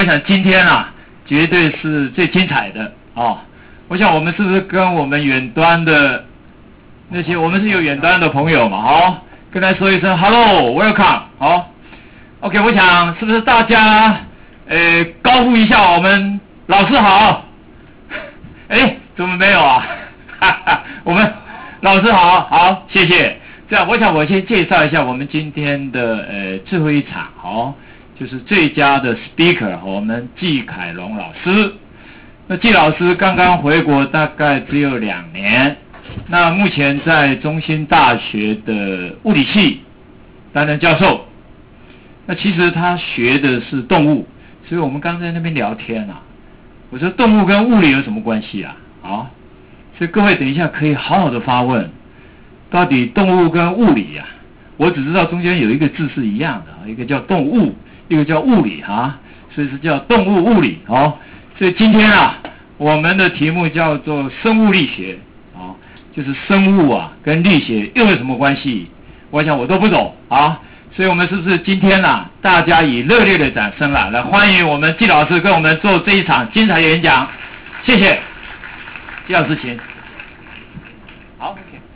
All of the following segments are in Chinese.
我想今天啊，绝对是最精彩的哦。我想我们是不是跟我们远端的那些，我们是有远端的朋友嘛？好，跟他说一声 Hello Welcome 好。OK， 我想是不是大家高呼一下我们老师好？怎么没有啊？我们老师好，好，谢谢。这样，我想我先介绍一下我们今天的最后一场好。就是最佳的 speaker， 我们季凯龙老师。那季老师刚刚回国，大概只有2年。那目前在中兴大学的物理系担任教授。那其实他学的是动物，所以我们刚才那边聊天啊，我说动物跟物理有什么关系啊？好，所以各位等一下可以好好的发问，到底动物跟物理啊，我只知道中间有一个字是一样的，一个叫动物。一个叫物理所以是叫动物物理所以今天啊，我们的题目叫做生物力学就是生物啊跟力学又有什么关系？我想我都不懂所以我们是不是今天啊，大家以热烈的掌声来欢迎我们季老师跟我们做这一场精彩演讲，谢谢。季老师请。好。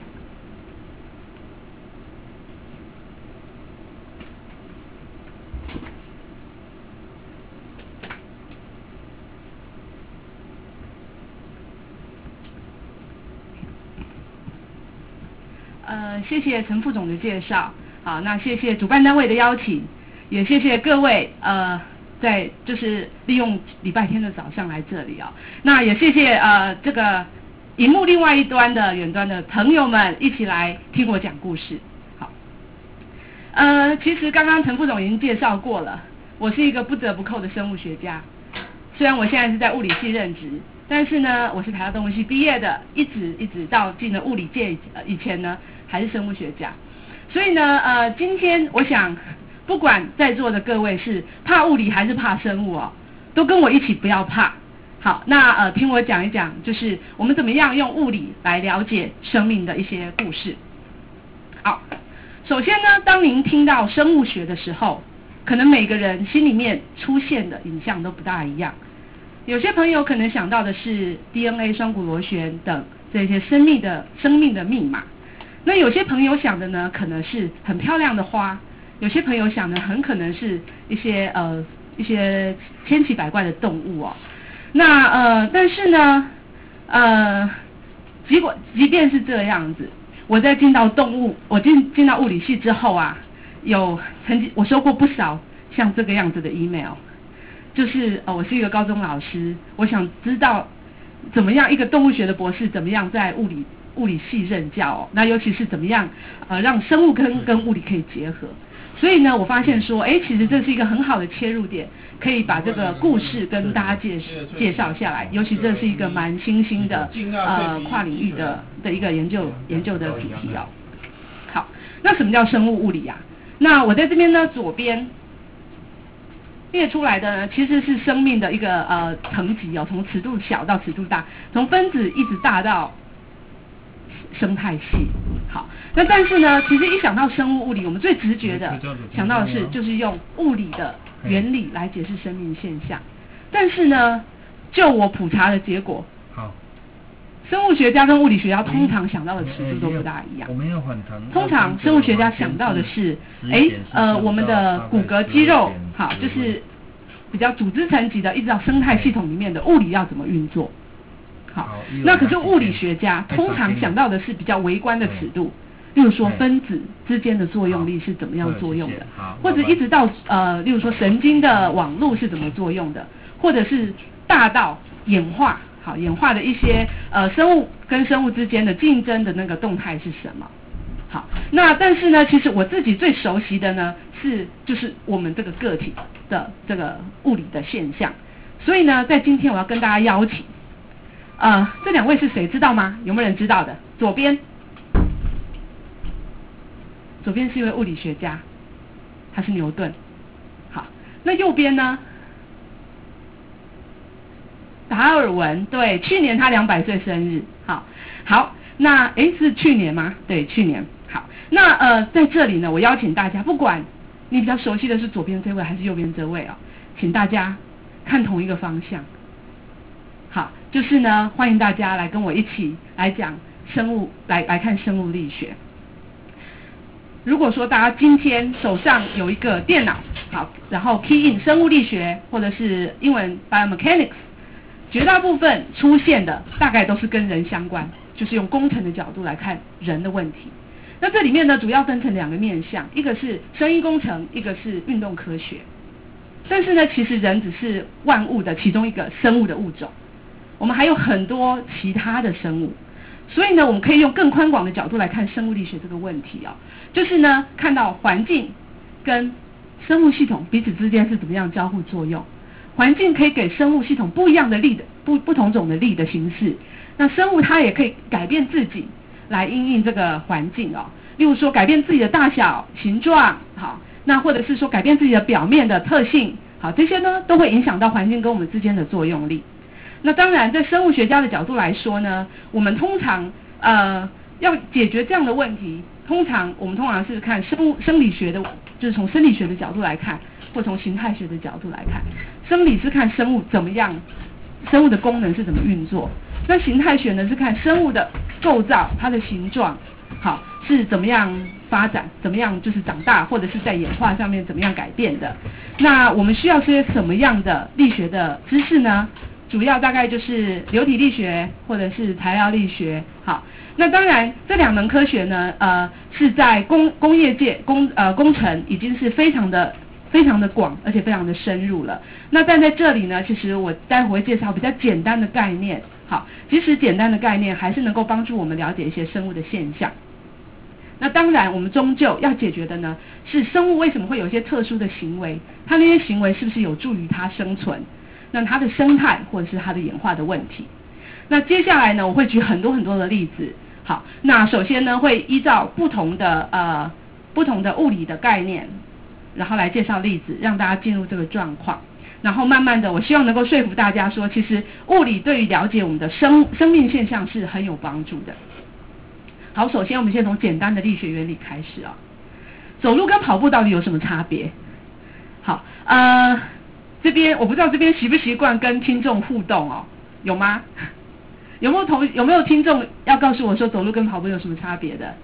谢谢陈副总的介绍，好，那谢谢主办单位的邀请，也谢谢各位在就是利用礼拜天的早上来这里那也谢谢这个荧幕另外一端的远端的朋友们一起来听我讲故事。好，其实刚刚陈副总已经介绍过了，我是一个不折不扣的生物学家，虽然我现在是在物理系任职。但是呢，我是台大动物系毕业的，一直到进了物理界以前呢，还是生物学家。所以呢，今天我想，不管在座的各位是怕物理还是怕生物都跟我一起不要怕。好，那听我讲一讲，就是我们怎么样用物理来了解生命的一些故事。好，首先呢，当您听到生物学的时候，可能每个人心里面出现的影像都不大一样。有些朋友可能想到的是 DNA 双股螺旋等这些生命的密码，那有些朋友想的呢，可能是很漂亮的花，有些朋友想的很可能是一些千奇百怪的动物那但是呢即便是这样子，我在进到进到物理系之后我收过不少像这个样子的 email。就是我是一个高中老师，我想知道怎么样一个动物学的博士怎么样在物理系任教那尤其是怎么样让生物跟物理可以结合。所以呢，我发现说，其实这是一个很好的切入点，可以把这个故事跟大家介绍下来。尤其这是一个蛮新兴的跨领域的一个研究的主题好，那什么叫生物物理那我在这边呢，左边列出来的呢，其实是生命的一个层级从尺度小到尺度大，从分子一直大到生态系。好，那但是呢，其实一想到生物物理，我们最直觉的想到的就是用物理的原理来解释生命现象。但是呢，就我普查的结果，生物学家跟物理学家通常想到的尺度都不大一样。通常生物学家想到的是，我们的骨骼肌肉，好，就是比较组织层级的，一直到生态系统里面的物理要怎么运作。好，那可是物理学家通常想到的是比较微观的尺度，例如说分子之间的作用力是怎么样作用的，或者一直到例如说神经的网络是怎么作用的，或者是大到演化。好，演化的一些生物跟生物之间的竞争的那个动态是什么？好，那但是呢，其实我自己最熟悉的呢就是我们这个个体的这个物理的现象。所以呢，在今天我要跟大家邀请，这2位是谁知道吗？有没有人知道的？左边是一位物理学家，他是牛顿。好，那右边呢？达尔文，对，去年他200岁生日。好，那是去年吗？对，去年。好，那在这里呢，我邀请大家，不管你比较熟悉的是左边这位还是右边这位请大家看同一个方向。好，就是呢，欢迎大家来跟我一起来讲生物，来看生物力学。如果说大家今天手上有一个电脑，好，然后 key in 生物力学或者是英文 biomechanics， 绝大部分出现的大概都是跟人相关，就是用工程的角度来看人的问题。那这里面呢，主要分成两个面向，一个是生医工程，一个是运动科学。但是呢，其实人只是万物的其中一个生物的物种，我们还有很多其他的生物，所以呢，我们可以用更宽广的角度来看生物力学这个问题就是呢，看到环境跟生物系统彼此之间是怎么样交互作用。环境可以给生物系统不一样的力的不同种的力的形式，那生物它也可以改变自己来因应这个环境例如说改变自己的大小、形状，好，那或者是说改变自己的表面的特性，好，这些呢都会影响到环境跟我们之间的作用力。那当然，在生物学家的角度来说呢，我们通常要解决这样的问题，我们通常是看生理学的，就是从生理学的角度来看，或从形态学的角度来看。生理是看生物怎么样，生物的功能是怎么运作。那形态学呢是看生物的构造，它的形状，好，是怎么样发展，怎么样就是长大，或者是在演化上面怎么样改变的。那我们需要些什么样的力学的知识呢？主要大概就是流体力学或者是材料力学。好，那当然这两门科学呢，是在工业界工程已经是非常的广，而且非常的深入了。那但在这里呢，其实我待会会介绍比较简单的概念。好，其实简单的概念还是能够帮助我们了解一些生物的现象。那当然，我们终究要解决的呢，是生物为什么会有一些特殊的行为，它那些行为是不是有助于它生存？那它的生态或者是它的演化的问题。那接下来呢，我会举很多的例子。好，那首先呢，会依照不同的物理的概念，然后来介绍例子，让大家进入这个状况。然后慢慢的，我希望能够说服大家说，其实物理对于了解我们的生命现象是很有帮助的。好，首先我们先从简单的力学原理开始走路跟跑步到底有什么差别？好，这边我不知道这边习不习惯跟听众互动有吗？有没有听众要告诉我说走路跟跑步有什么差别的？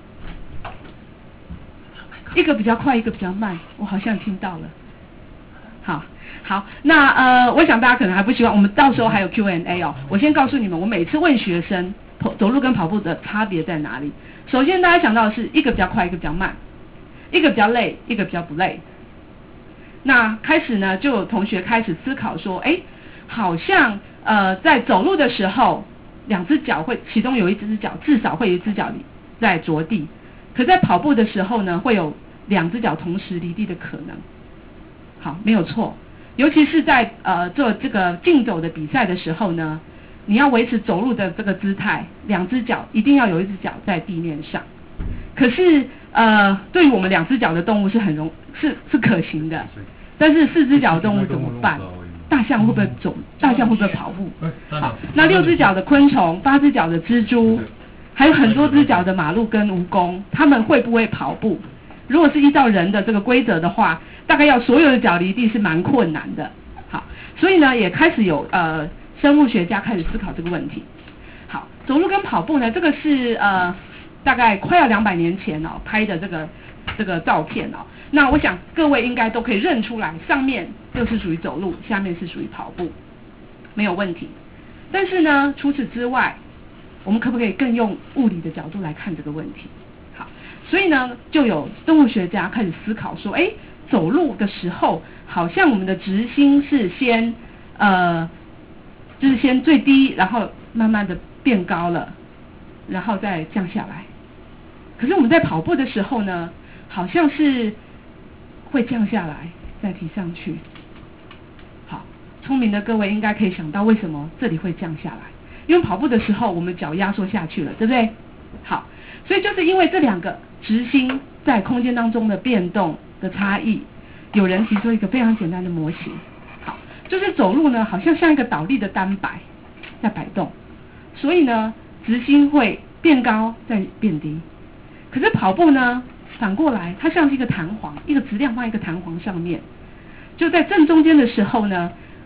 一个比较快，一个比较慢，我好像听到了。好，那我想大家可能还不习惯，我们到时候还有 Q&A 我先告诉你们，我每次问学生走路跟跑步的差别在哪里。首先大家想到的是一个比较快，一个比较慢，一个比较累，一个比较不累。那开始呢，就有同学开始思考说，好像在走路的时候，两只脚其中有一只脚至少会有一只脚在着地，可在跑步的时候呢，会有两只脚同时离地的可能。好，没有错，尤其是在做这个竞走的比赛的时候呢，你要维持走路的这个姿态，两只脚一定要有一只脚在地面上。可是对于我们两只脚的动物是可行的，但是四只脚的动物怎么办？大象会不会走？大象会不会跑步？好，那六只脚的昆虫、8只脚的蜘蛛，还有很多只脚的马鹿跟蜈蚣，它们会不会跑步？如果是依照人的这个规则的话，大概要所有的脚离地是蛮困难的。好，所以呢，也开始有生物学家开始思考这个问题。好，走路跟跑步呢，这个是大概快要200年前拍的这个照片那我想各位应该都可以认出来，上面就是属于走路，下面是属于跑步，没有问题。但是呢，除此之外，我们可不可以更用物理的角度来看这个问题？好，所以呢，就有动物学家开始思考说，走路的时候，好像我们的直心是先就是先最低，然后慢慢的变高了，然后再降下来。可是我们在跑步的时候呢，好像是会降下来，再提上去。好，聪明的各位应该可以想到为什么这里会降下来，因为跑步的时候我们脚压缩下去了，对不对？好，所以就是因为这两个直心在空间当中的变动的差异，有人提出一个非常简单的模型。好，就是走路呢，好像一个倒立的单摆在摆动，所以呢，直心会变高再变低。可是跑步呢，反过来，它像是一个弹簧，一个质量放在一个弹簧上面，就在正中间的时候呢，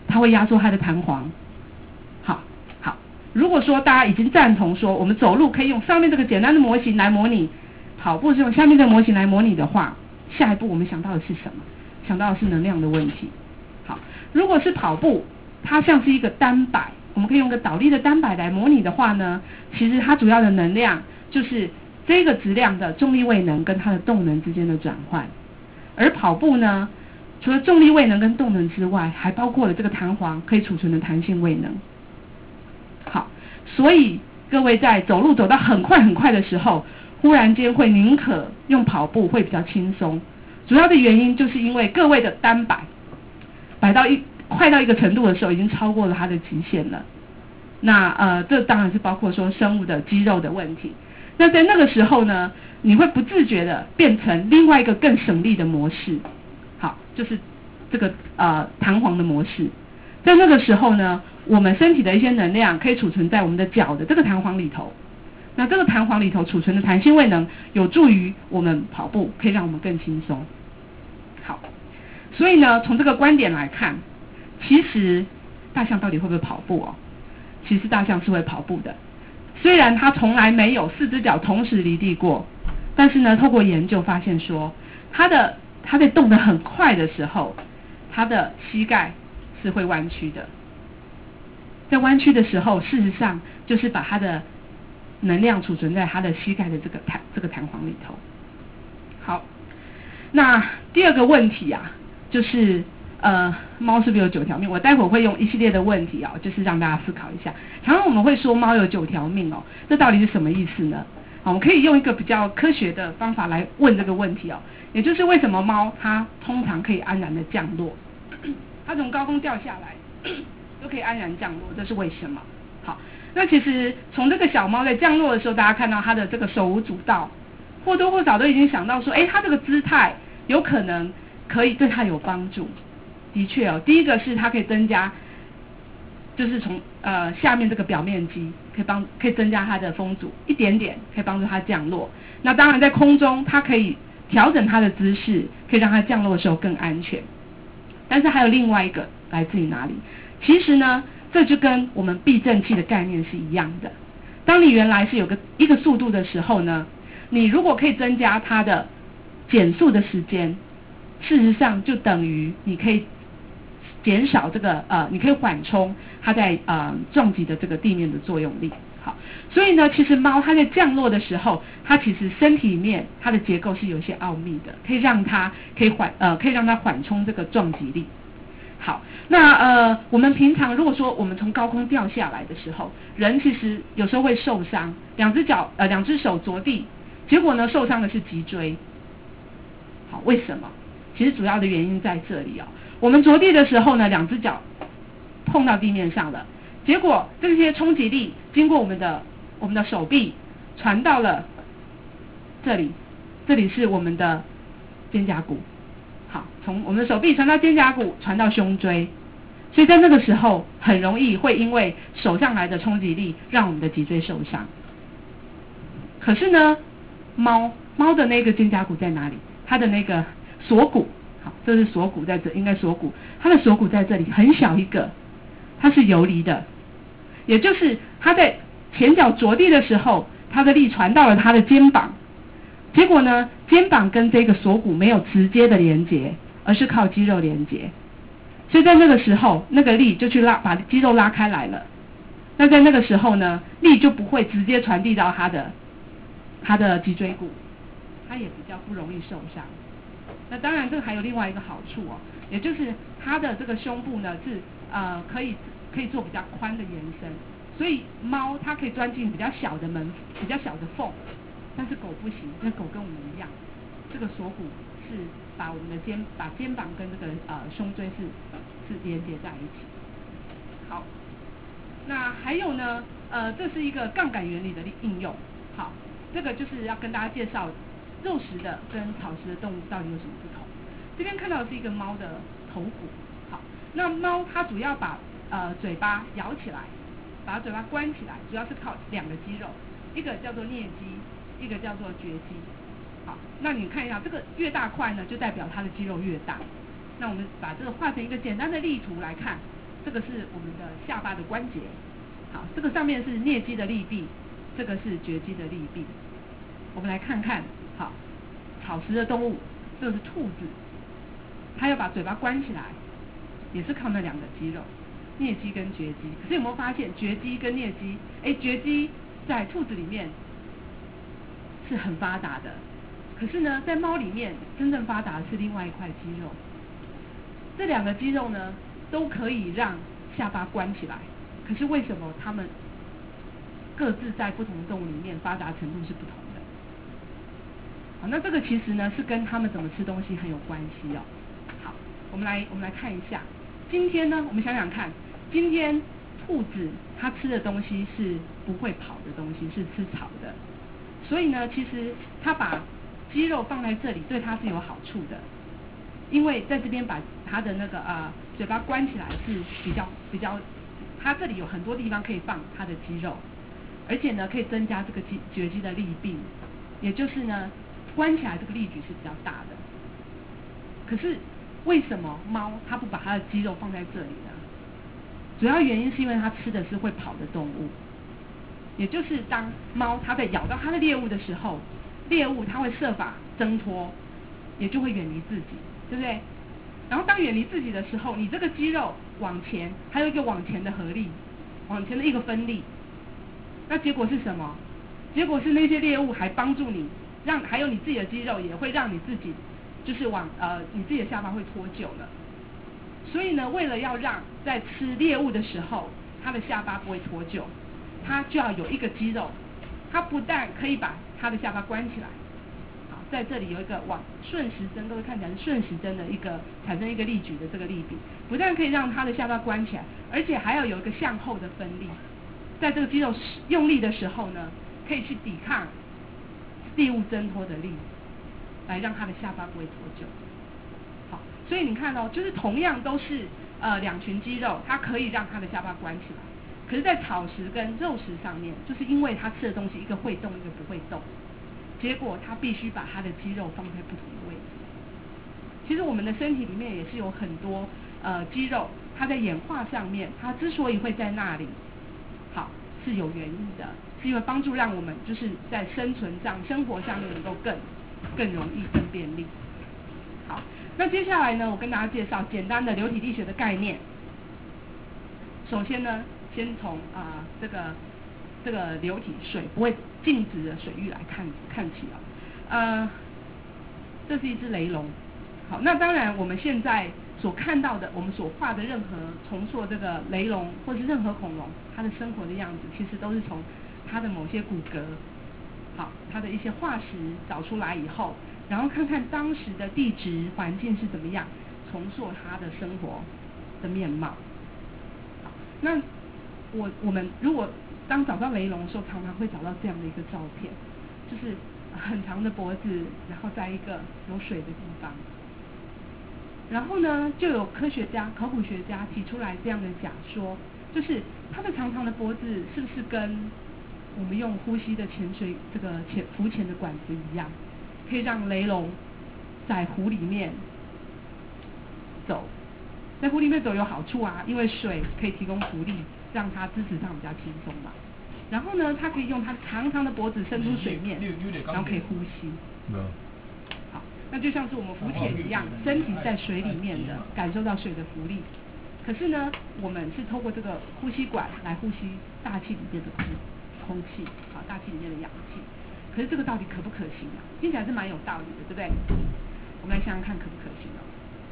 它会压缩它的弹簧。好，如果说大家已经赞同说我们走路可以用上面这个简单的模型来模拟，跑步是用下面这个模型来模拟的话，下一步我们想到的是什么？想到的是能量的问题。好，如果是跑步，它像是一个单摆，我们可以用个倒立的单摆来模拟的话呢，其实它主要的能量就是这个质量的重力位能跟它的动能之间的转换。而跑步呢，除了重力位能跟动能之外，还包括了这个弹簧可以储存的弹性位能。好，所以各位在走路走到很快的时候，忽然间会宁可用跑步会比较轻松。主要的原因就是因为各位的单摆到快到一个程度的时候，已经超过了它的极限了。那这当然是包括说生物的肌肉的问题。那在那个时候呢，你会不自觉的变成另外一个更省力的模式。好，就是这个弹簧的模式。在那个时候呢，我们身体的一些能量可以储存在我们的脚的这个弹簧里头。那这个弹簧里头储存的弹性位能，有助于我们跑步，可以让我们更轻松。好，所以呢，从这个观点来看，其实大象到底会不会跑步哦？其实大象是会跑步的，虽然它从来没有4只脚同时离地过，但是呢，透过研究发现说，它在动得很快的时候，它的膝盖是会弯曲的。在弯曲的时候，事实上就是把它的能量储存在它的膝盖的这个弹簧里头。好，那第二个问题啊，就是猫是不是有9条命？我待会儿会用一系列的问题就是让大家思考一下。常常我们会说猫有9条命哦，这到底是什么意思呢？我们可以用一个比较科学的方法来问这个问题也就是为什么猫它通常可以安然的降落，它从高空掉下来都可以安然降落，这是为什么？好，那其实从这个小猫在降落的时候，大家看到它的这个手舞足蹈，或多或少都已经想到说，它这个姿态有可能可以对它有帮助。的确第一个是它可以增加，就是从下面这个表面积可以增加它的风阻一点点，可以帮助它降落。那当然在空中它可以调整它的姿势，可以让它降落的时候更安全。但是还有另外一个来自于哪里？其实呢，这就跟我们避震器的概念是一样的。当你原来是有一个速度的时候呢，你如果可以增加它的减速的时间，事实上就等于你可以减少这个你可以缓冲它在撞击的这个地面的作用力。好，所以呢，其实猫它在降落的时候，它其实身体里面它的结构是有些奥秘的，可以让它缓冲这个撞击力。好，那我们平常如果说我们从高空掉下来的时候，人其实有时候会受伤，两只手着地，结果呢受伤的是脊椎。好，为什么？其实主要的原因在这里我们着地的时候呢，2只脚碰到地面上了，结果这些冲击力经过我们的手臂传到了这里是我们的肩胛骨。好，从我们的手臂传到肩胛骨，传到胸椎，所以在那个时候很容易会因为手上来的冲击力让我们的脊椎受伤。可是呢，猫的那个肩胛骨在哪里？它的那个锁骨，好，这是锁骨在这，应该锁骨，它的锁骨在这里，很小一个，它是游离的，也就是它在前脚着地的时候，它的力传到了它的肩膀，结果呢，肩膀跟这个锁骨没有直接的连接，而是靠肌肉连接，所以在那个时候，那个力就去把肌肉拉开来了。那在那个时候呢，力就不会直接传递到它的脊椎骨，它也比较不容易受伤。那当然，这个还有另外一个好处也就是它的这个胸部呢是可以做比较宽的延伸，所以猫它可以钻进比较小的缝，但是狗不行，因为狗跟我们一样，这个锁骨是把肩膀跟这个胸椎是连接在一起。好，那还有呢，这是一个杠杆原理的应用。好，这个就是要跟大家介绍肉食的跟草食的动物到底有什么不同。这边看到的是一个猫的头骨。好，那猫它主要把嘴巴咬起来，把嘴巴关起来，主要是靠2个肌肉，一个叫做颞肌，一个叫做绝肌。好，那你看一下，这个越大块呢，就代表它的肌肉越大。那我们把这个画成一个简单的例图来看。 这个是我们的下巴的关节。好，这个上面是颞肌的力臂，这个是绝肌的力臂。我们来看看，好，草食的动物，这个是兔子，它要把嘴巴关起来，也是靠那两个肌肉，颞肌跟绝肌。可是有没有发现绝肌跟颞肌？绝肌在兔子里面是很发达的，可是呢，在猫里面真正发达的是另外一块肌肉。这两个肌肉呢，都可以让下巴关起来。可是为什么它们各自在不同的动物里面发达程度是不同的？好，那这个其实呢是跟它们怎么吃东西很有关系哦。好，我们来看一下。今天呢，我们想想看，今天兔子它吃的东西是不会跑的东西，是吃草的。所以呢，其实它把肌肉放在这里，对它是有好处的。因为在这边把它的那个嘴巴关起来是比较，它这里有很多地方可以放它的肌肉，而且呢可以增加这个绝肌的力臂，也就是呢关起来这个力矩是比较大的。可是为什么猫它不把它的肌肉放在这里呢？主要原因是因为它吃的是会跑的动物，也就是当猫它在咬到它的猎物的时候，猎物它会设法挣脱，也就会远离自己，对不对？然后当远离自己的时候，你这个肌肉往前，还有一个往前的合力，往前的一个分力，那结果是什么？结果是那些猎物还帮助你，还有你自己的肌肉也会让你自己就是你自己的下巴会脱臼了。所以呢，为了要让在吃猎物的时候，它的下巴不会脱臼，它就要有一个肌肉，它不但可以把它的下巴关起来。在这里有一个往顺时针，各位看起来是顺时针的一个产生一个力矩的这个力臂，不但可以让它的下巴关起来，而且还要有一个向后的分力，在这个肌肉用力的时候呢，可以去抵抗猎物挣脱的力，来让它的下巴不会脱臼。好，所以你看哦，就是同样都是两群肌肉，它可以让它的下巴关起来，可是在草食跟肉食上面，就是因为它吃的东西一个会动，一个不会动。结果他必须把他的肌肉放在不同的位置。其实我们的身体里面也是有很多肌肉，它在演化上面，它之所以会在那里，好是有原因的，是因为帮助让我们就是在生存上、生活上面能够更容易、更便利。好，那接下来呢，我跟大家介绍简单的流体力学的概念。首先呢，先从这个流体水不会静止的水域来看起这是一只雷龙。好，那当然我们现在所看到的，我们所画的任何重塑这个雷龙或是任何恐龙，它的生活的样子，其实都是从它的某些骨骼，好，它的一些化石找出来以后，然后看看当时的地质环境是怎么样，重塑它的生活的面貌。好，那我们如果当找到雷龙的时候，常常会找到这样的一个照片，就是很长的脖子，然后在一个有水的地方。然后呢，就有科学家、考古学家提出来这样的假说，就是它的长长的脖子是不是跟我们用呼吸的浮潜的管子一样，可以让雷龙在湖里面走。在湖里面走有好处啊，因为水可以提供浮力，让它支持上比较轻松嘛。然后呢，它可以用它长长的脖子伸出水面，然后可以呼吸。好，那就像是我们浮潜一样，身体在水里面的，感受到水的浮力。可是呢，我们是透过这个呼吸管来呼吸大气里面的空气，好，大气里面的氧气。可是这个到底可不可行啊？听起来是蛮有道理的，对不对？我们来想想看可不可行哦。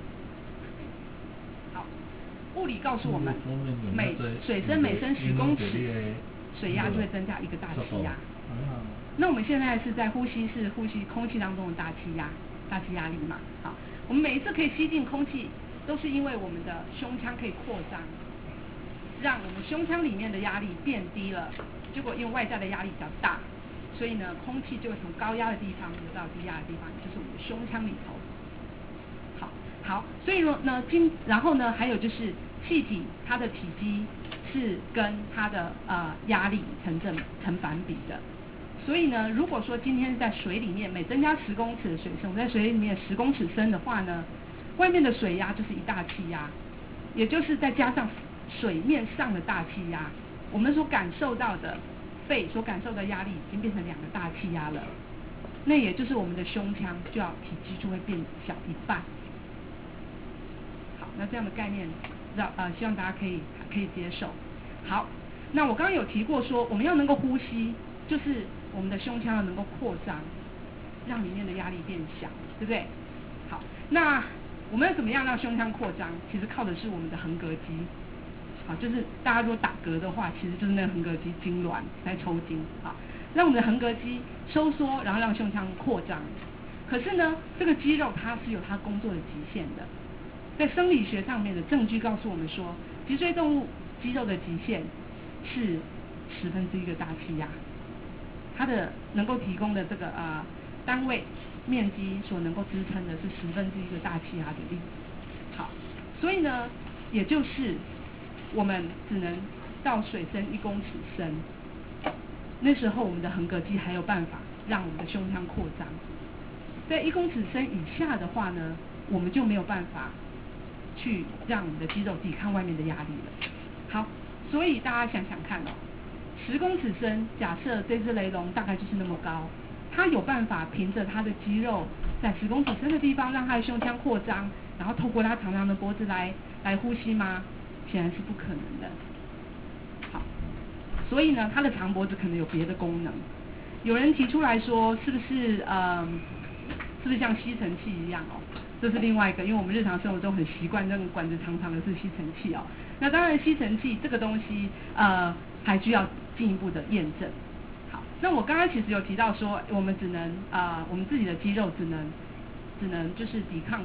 物理告诉我们，水深每升10公尺，水压就会增加1个大气压。那我们现在是在呼吸空气当中的大气压力嘛。好，我们每一次可以吸进空气，都是因为我们的胸腔可以扩张，让我们胸腔里面的压力变低了。结果因为外在的压力比较大，所以呢，空气就会从高压的地方流到低压的地方，就是我们的胸腔里头。好，所以呢，然后呢，还有就是气体它的体积是跟它的压力成反比的。所以呢，如果说今天在水里面每增加10公尺的水深，我们在水里面10公尺深的话呢，外面的水压就是1大气压，也就是再加上水面上的大气压，我们所感受到的肺所感受的压力已经变成2个大气压了，那也就是我们的胸腔体积就会变小一半。好，那这样的概念希望大家可以接受。好，那我刚刚有提过说，我们要能够呼吸，就是我们的胸腔要能够扩张，让里面的压力变小，对不对？好，那我们要怎么样让胸腔扩张？其实靠的是我们的横膈肌。好，就是大家如果打嗝的话，其实就是那个横膈肌痉挛在抽筋啊，让我们的横膈肌收缩，然后让胸腔扩张。可是呢，这个肌肉它是有它工作的极限的，在生理学上面的证据告诉我们说，脊椎动物肌肉的极限是1/10个大气压，它的能够提供的这个单位面积所能够支撑的是1/10个大气压的力。好，所以呢，也就是我们只能到水深1公尺深，那时候我们的横膈肌还有办法让我们的胸腔扩张。在1公尺深以下的话呢，我们就没有办法去让我们的肌肉抵抗外面的压力了。好，所以大家想想看10公尺深，假设这只雷龙大概就是那么高，它有办法凭着它的肌肉在10公尺深的地方让它的胸腔扩张，然后透过它长长的脖子来呼吸吗？显然是不可能的。好，所以呢，它的长脖子可能有别的功能。有人提出来说，是不是像吸尘器一样这是另外一个，因为我们日常生活中很习惯那种管子长长的是吸尘器那当然，吸尘器这个东西还需要进一步的验证。好，那我刚刚其实有提到说，我们只能我们自己的肌肉只能就是抵抗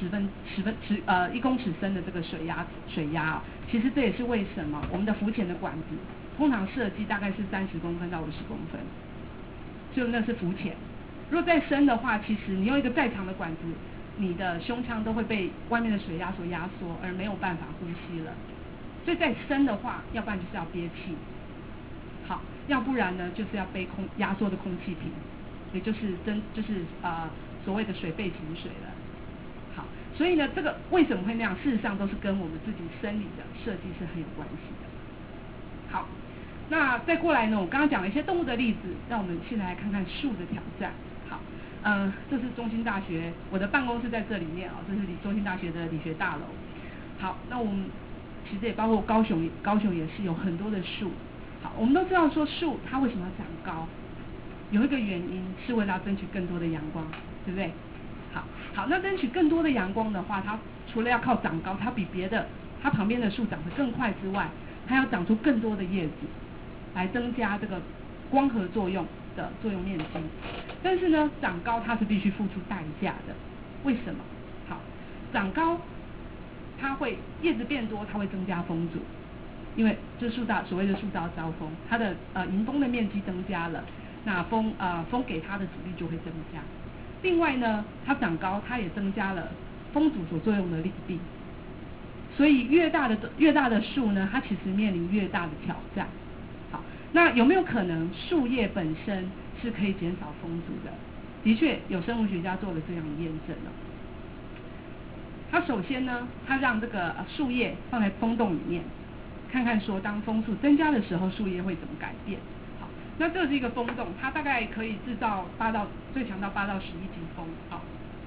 1公尺深的这个水压其实这也是为什么我们的浮潜的管子通常设计大概是30公分到50公分，就那是浮潜。如果再深的话，其实你用一个再长的管子，你的胸腔都会被外面的水压所压缩，而没有办法呼吸了。所以再深的话，要不然就是要憋气，好，要不然呢就是要背压缩的空气瓶，也就是所谓的水肺型水了。好，所以呢，这个为什么会那样？事实上都是跟我们自己生理的设计是很有关系的。好，那再过来呢，我刚刚讲了一些动物的例子，让我们现在来看看树的挑战。好，这是中兴大学，我的办公室在这里面这是中兴大学的理学大楼。好，那我们其实也包括高雄也是有很多的树。好，我们都知道说树它为什么要长高，有一个原因是为了要争取更多的阳光，对不对？好，那争取更多的阳光的话，它除了要靠长高，它旁边的树长得更快之外，它要长出更多的叶子，来增加这个光合作用的作用面积。但是呢，长高它是必须付出代价的。为什么？好，长高它会叶子变多，它会增加风阻，因为这所谓的树大招风，它的迎风的面积增加了，那风给它的阻力就会增加。另外呢，它长高，它也增加了风阻所作用的力臂，所以越大的树呢，它其实面临越大的挑战。好，那有没有可能树叶本身是可以减少风阻的？的确，有生物学家做了这样的验证它首先呢，它让这个树叶放在风洞里面，看看说当风速增加的时候，树叶会怎么改变。好，那这是一个风洞，它大概可以制造最强到8到11级风。好，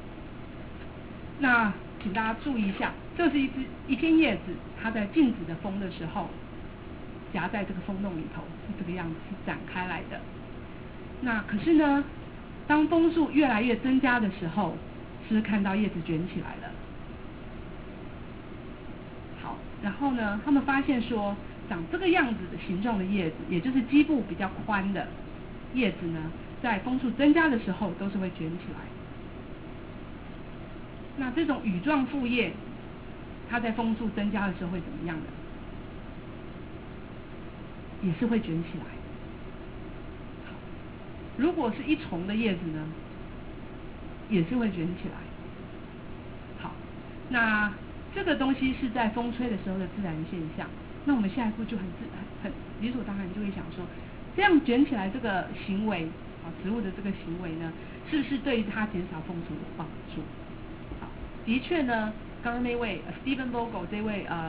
那请大家注意一下，这是一片叶子，它在静止的风的时候，夹在这个风洞里头，是这个样子，是展开来的。那可是呢，当风速越来越增加的时候，是不是看到叶子卷起来了？好，然后呢，他们发现说，长这个样子的形状的叶子，也就是基部比较宽的叶子呢，在风速增加的时候，都是会卷起来。那这种羽状复叶，它在风速增加的时候会怎么样呢？也是会卷起来。如果是一重的叶子呢，也是会卷起来。好，那这个东西是在风吹的时候的自然现象。那我们下一步就很理所当然就会想说，这样卷起来这个行为植物的这个行为呢，是不是对于它减少风阻有帮助？好，的确呢，刚刚那位Stephen Vogel 这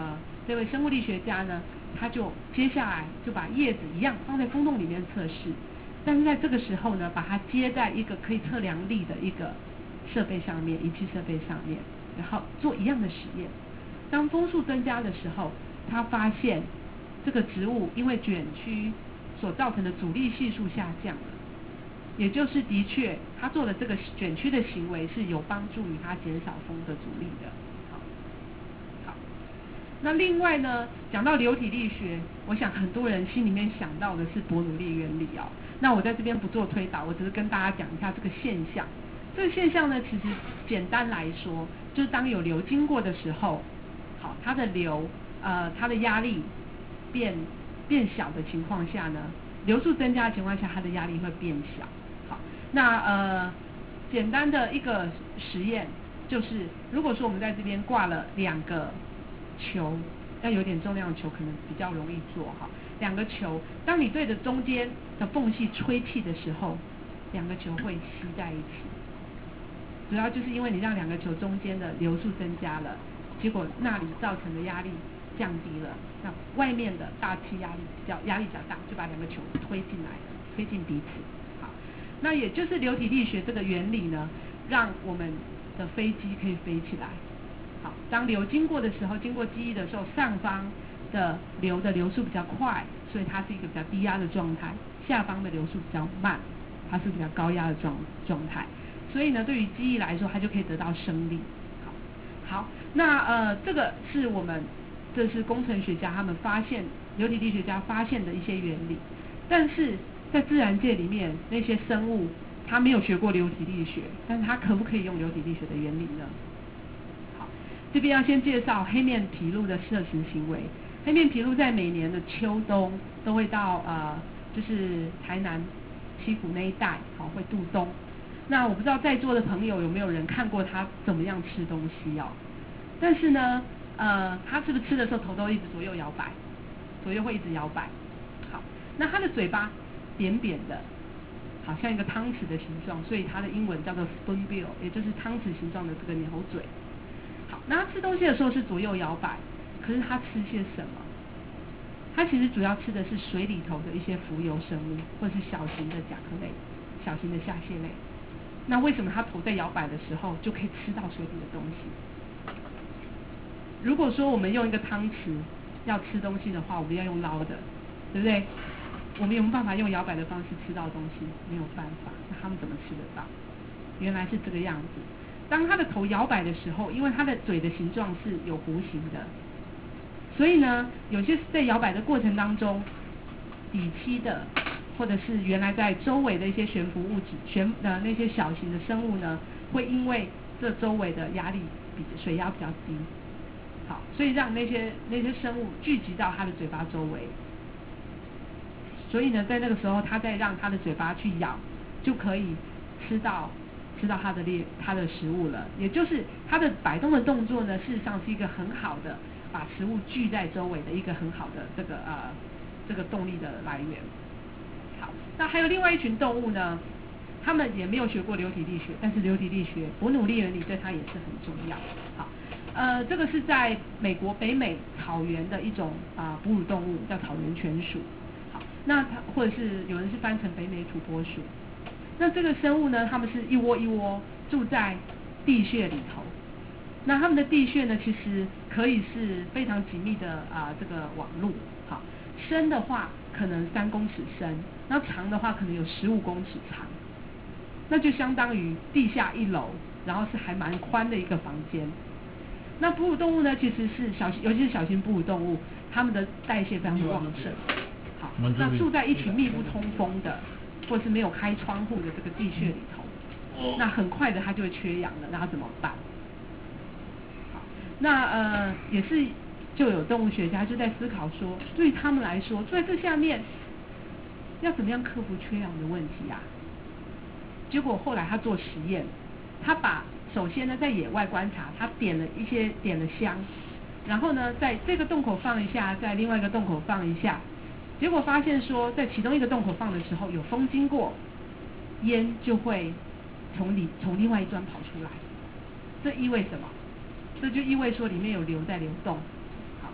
这位生物力学家呢，他就接下来就把叶子一样放在风洞里面测试，但是在这个时候呢，把它接在一个可以测量力的一个设备上面，仪器设备上面，然后做一样的实验。当风速增加的时候，他发现这个植物因为卷曲所造成的阻力系数下降了，也就是的确他做的这个卷曲的行为是有帮助于他减少风的阻力的。好，那另外呢，讲到流体力学，我想很多人心里面想到的是伯努利原理哦。那我在这边不做推导，我只是跟大家讲一下这个现象。这个现象呢，其实简单来说，就是当有流经过的时候，好，它的流它的压力变小的情况下呢，流速增加的情况下，它的压力会变小。好，那简单的一个实验就是，如果说我们在这边挂了2个球，要有点重量的球可能比较容易做哈。2个球，当你对着中间的缝隙吹气的时候，2个球会吸在一起。主要就是因为你让2个球中间的流速增加了，结果那里造成的压力降低了，那外面的大气压力比较大，就把2个球推进来了，推进彼此。好，那也就是流体力学这个原理呢，让我们的飞机可以飞起来。好，当流经过的时候，经过机翼的时候，上方的流速比较快，所以它是一个比较低压的状态；下方的流速比较慢，它是比较高压的状态。所以呢，对于机翼来说，它就可以得到升力。好，那这个是这是工程学家他们发现，流体力学家发现的一些原理。但是在自然界里面，那些生物它没有学过流体力学，但是它可不可以用流体力学的原理呢？好，这边要先介绍黑面琵鹭的摄食行为。黑面琵鹭在每年的秋冬都会到就是台南七股那一带，好，会渡冬。那我不知道在座的朋友有没有人看过它怎么样吃东西哦？但是呢，它是不是吃的时候头都一直左右摇摆，左右会一直摇摆？好，那它的嘴巴扁扁的，好像一个汤匙的形状，所以它的英文叫做 spoon bill， 也就是汤匙形状的这个鸟嘴。好，那它吃东西的时候是左右摇摆，可是它吃些什么？它其实主要吃的是水里头的一些浮游生物，或是小型的甲壳类、小型的下蟹类。那为什么它头在摇摆的时候就可以吃到水里的东西？如果说我们用一个汤匙要吃东西的话，我们要用捞的，对不对？我们有没有办法用摇摆的方式吃到东西？没有办法。那他们怎么吃得到？原来是这个样子。当它的头摇摆的时候，因为它的嘴的形状是有弧形的，所以呢，有些在摇摆的过程当中，底栖的或者是原来在周围的一些悬浮物质、那些小型的生物呢，会因为这周围的压力比水压比较低，好，所以让那些生物聚集到它的嘴巴周围。所以呢，在那个时候，它再让它的嘴巴去咬，就可以吃到它的食物了。也就是它的摆动的动作呢，事实上是一个很好的把食物聚在周围的一个很好的这个动力的来源。好，那还有另外一群动物呢，他们也没有学过流体力学，但是流体力学伯努利原理对它也是很重要。好，这个是在美国北美草原的一种哺乳动物，叫草原犬属。好，那它或者是有人是翻成北美土拨鼠。那这个生物呢，它们是一窝一窝住在地穴里头。那它们的地穴呢，其实可以是非常紧密的这个网路。好，深的话可能3公尺深，那长的话可能有15公尺长，那就相当于地下1楼，然后是还蛮宽的一个房间。那哺乳动物呢，其实是尤其是小型哺乳动物，它们的代谢非常的旺盛。好，那住在一群密不通风的，或是没有开窗户的这个地穴里头，那很快的它就会缺氧了，那它怎么办？好，那也是就有动物学家就在思考说，对于他们来说，住在这下面要怎么样克服缺氧的问题啊？结果后来他做实验，他首先呢在野外观察，他点了香，然后呢在这个洞口放一下，在另外一个洞口放一下，结果发现说，在其中一个洞口放的时候，有风经过，烟就会从另外一端跑出来。这意味什么？这就意味说里面有流在流动。好，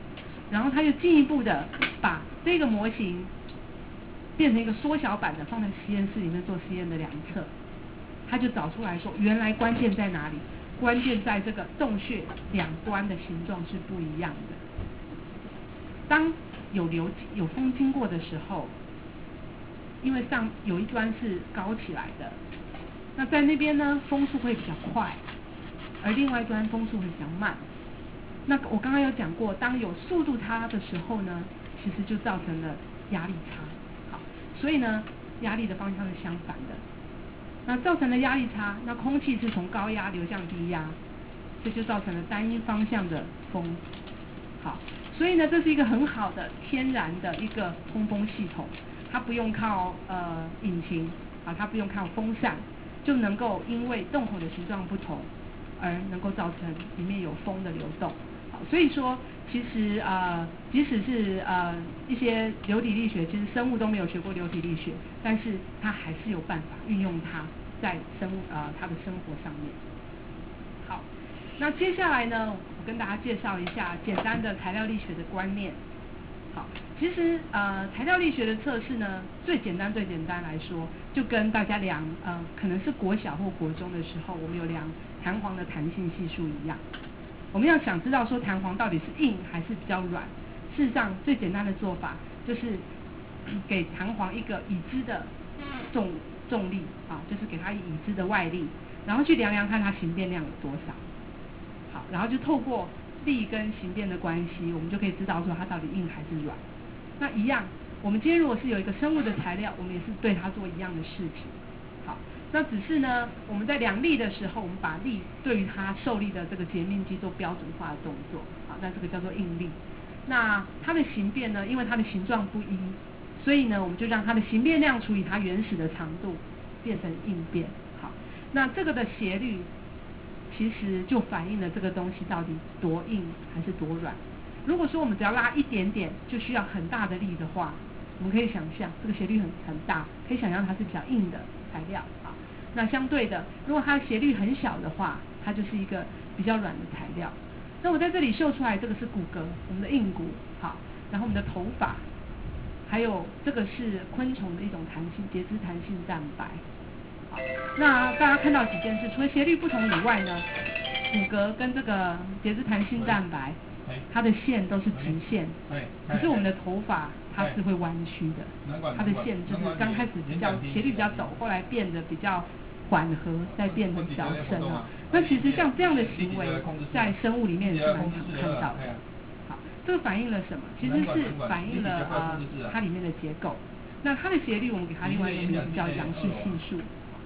然后他就进一步的把这个模型变成一个缩小版的，放在实验室里面做实验的量测，他就找出来说，原来关键在哪里？关键在这个洞穴两端的形状是不一样的。当有风经过的时候，因为上有一端是高起来的，那在那边呢风速会比较快，而另外一端风速会比较慢。那我刚刚有讲过，当有速度差的时候呢，其实就造成了压力差。好，所以呢压力的方向是相反的。那造成了压力差，那空气是从高压流向低压，这就造成了单一方向的风。好，所以呢这是一个很好的天然的一个通风系统，它不用靠引擎啊，它不用靠风扇，就能够因为洞口的形状不同而能够造成里面有风的流动。好，所以说其实即使是一些流体力学，其实生物都没有学过流体力学，但是它还是有办法运用它在它的生活上面。好，那接下来呢，我跟大家介绍一下简单的材料力学的观念。好，其实材料力学的测试呢，最简单来说，就跟大家量可能是国小或国中的时候，我们有量弹簧的弹性系数一样。我们要想知道说弹簧到底是硬还是比较软，事实上最简单的做法就是给弹簧一个已知的重力啊，就是给它已知的外力，然后去量量看它形变量有多少。好，然后就透过力跟形变的关系，我们就可以知道说它到底硬还是软。那一样，我们今天如果是有一个生物的材料，我们也是对它做一样的事情。好，那只是呢，我们在量力的时候，我们把力对于它受力的这个截面积做标准化的动作，好，那这个叫做应力。那它的形变呢，因为它的形状不一，所以呢，我们就让它的形变量除以它原始的长度，变成应变。好，那这个的斜率其实就反映了这个东西到底多硬还是多软。如果说我们只要拉一点点就需要很大的力的话，我们可以想象这个斜率很大，可以想象它是比较硬的材料啊。那相对的，如果它的斜率很小的话，它就是一个比较软的材料。那我在这里秀出来，这个是骨骼，我们的硬骨，好，然后我们的头发，还有这个是昆虫的一种弹性节肢弹性蛋白。好，那大家看到几件事，除了斜率不同以外呢，骨骼跟这个节肢弹性蛋白，它的线都是直线，可是我们的头发它是会弯曲的，它的线就是刚开始比较斜率比较陡，后来变得比较缓和，再变得比较深啊。那其实像这样的行为，在生物里面是蛮常看到的。好，这个反映了什么？其实是反映了它里面的结构。那它的斜率我们给它另外一个名字叫杨氏系数。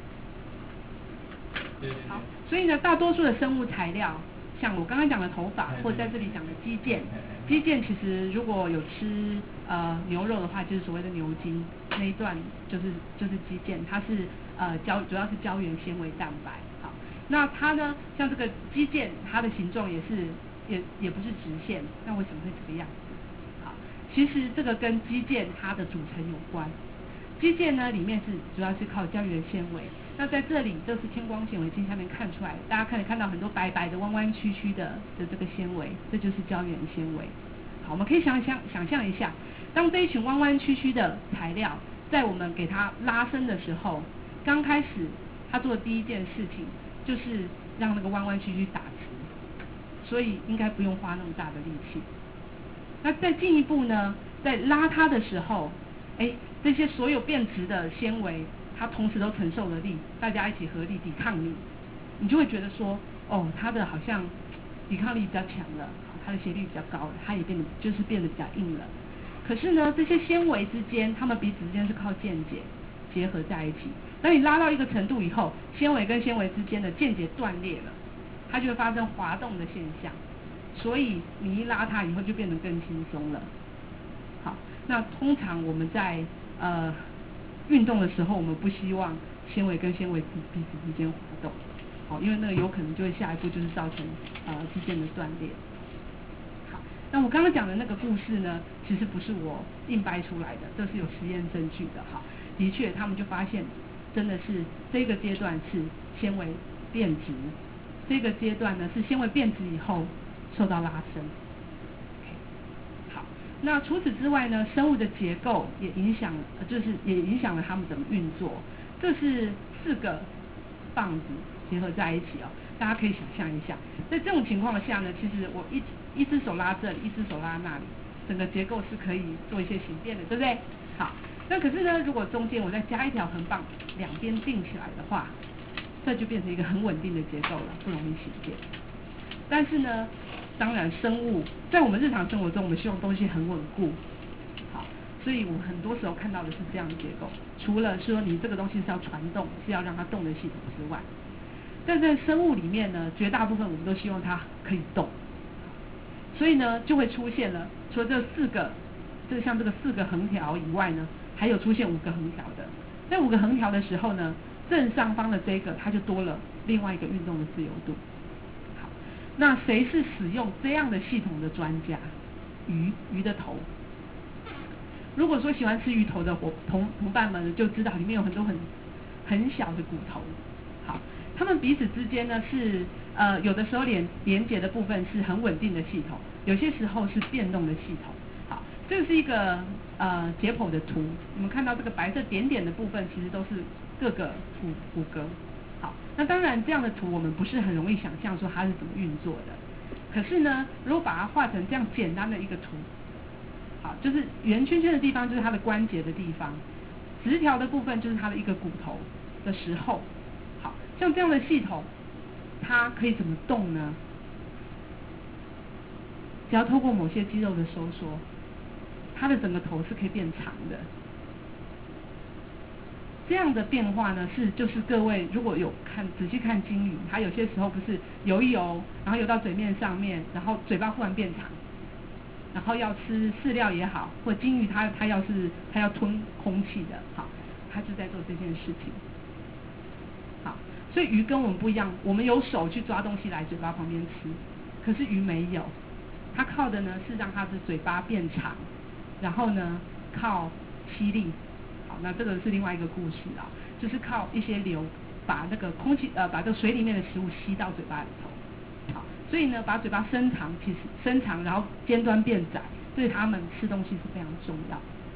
好，所以呢，大多数的生物材料，像我刚刚讲的头发，或者在这里讲的肌腱，肌腱其实如果有吃牛肉的话，就是所谓的牛筋那一段，就是肌腱，它是主要是胶原纤维蛋白。好，那它呢，像这个肌腱，它的形状也不是直线，那为什么会这个样子？好，其实这个跟肌腱它的组成有关。肌腱呢，里面主要是靠胶原纤维。那在这里，这是偏光显微镜下面看出来，大家可以看到很多白白的、弯弯曲曲的这个纤维，这就是胶原纤维。好，我们可以想象一下，当这一群弯弯曲曲的材料，在我们给它拉伸的时候，刚开始它做的第一件事情就是让那个弯弯曲曲打直，所以应该不用花那么大的力气。那再进一步呢，在拉它的时候，这些所有变直的纤维，它同时都承受了力，大家一起合力抵抗力，你就会觉得说，它的好像抵抗力比较强了，它的斜率比较高了，它也变得比较硬了。可是呢，这些纤维之间，它们彼此之间是靠键结合在一起。当你拉到一个程度以后，纤维跟纤维之间的键结断裂了，它就会发生滑动的现象。所以你一拉它以后，就变得更轻松了。好，那通常我们在运动的时候，我们不希望纤维跟纤维彼此之间滑动，好，因为那个有可能就会下一步就是造成肌腱的断裂。好，那我刚刚讲的那个故事呢，其实不是我硬掰出来的，这是有实验证据的。好，的确他们就发现，真的是这个阶段是纤维变直，这个阶段呢是纤维变直以后受到拉伸。好， 那除此之外呢，生物的结构也影响，也影响了它们怎么运作。这是4个棒子结合在一起哦，大家可以想象一下，在这种情况下呢，其实我一只手拉这里，一只手拉那里，整个结构是可以做一些形变的，对不对？好，那可是呢，如果中间我再加一条横棒，两边并起来的话，这就变成一个很稳定的结构了，不容易形变。但是呢，当然生物在我们日常生活中，我们希望东西很稳固，好，所以我们很多时候看到的是这样的结构。除了说你这个东西是要传动，是要让它动的系统之外，但在生物里面呢，绝大部分我们都希望它可以动，所以呢，就会出现了除了这4个，像这个4个横条以外呢，还有出现5个横条的。在5个横条的时候呢，正上方的这个它就多了另外一个运动的自由度。好，那谁是使用这样的系统的专家？鱼的头。如果说喜欢吃鱼头的同伴们就知道里面有很多很小的骨头。好，它们彼此之间呢是有的时候连接的部分是很稳定的系统，有些时候是变动的系统。好，这是一个解剖的图，你们看到这个白色点点的部分其实都是各个骨骼。好，那当然这样的图我们不是很容易想象说它是怎么运作的，可是呢，如果把它画成这样简单的一个图，好，就是圆圈圈的地方就是它的关节的地方，直条的部分就是它的一个骨头的时候，好，像这样的系统，它可以怎么动呢？只要透过某些肌肉的收缩，它的整个头是可以变长的。这样的变化呢，就是各位如果有仔细看鲸鱼，它有些时候不是游一游，然后游到水面上面，然后嘴巴忽然变长，然后要吃饲料也好，或鲸鱼它要吞空气的，好，它就在做这件事情。好，所以鱼跟我们不一样，我们有手去抓东西来嘴巴旁边吃，可是鱼没有，它靠的呢是让它的嘴巴变长，然后呢靠吸力。好，那这个是另外一个故事啊，就是靠一些流把那个空气把这个水里面的食物吸到嘴巴里头。好，所以呢把嘴巴伸长，然后尖端变窄，对它们吃东西是非常重要。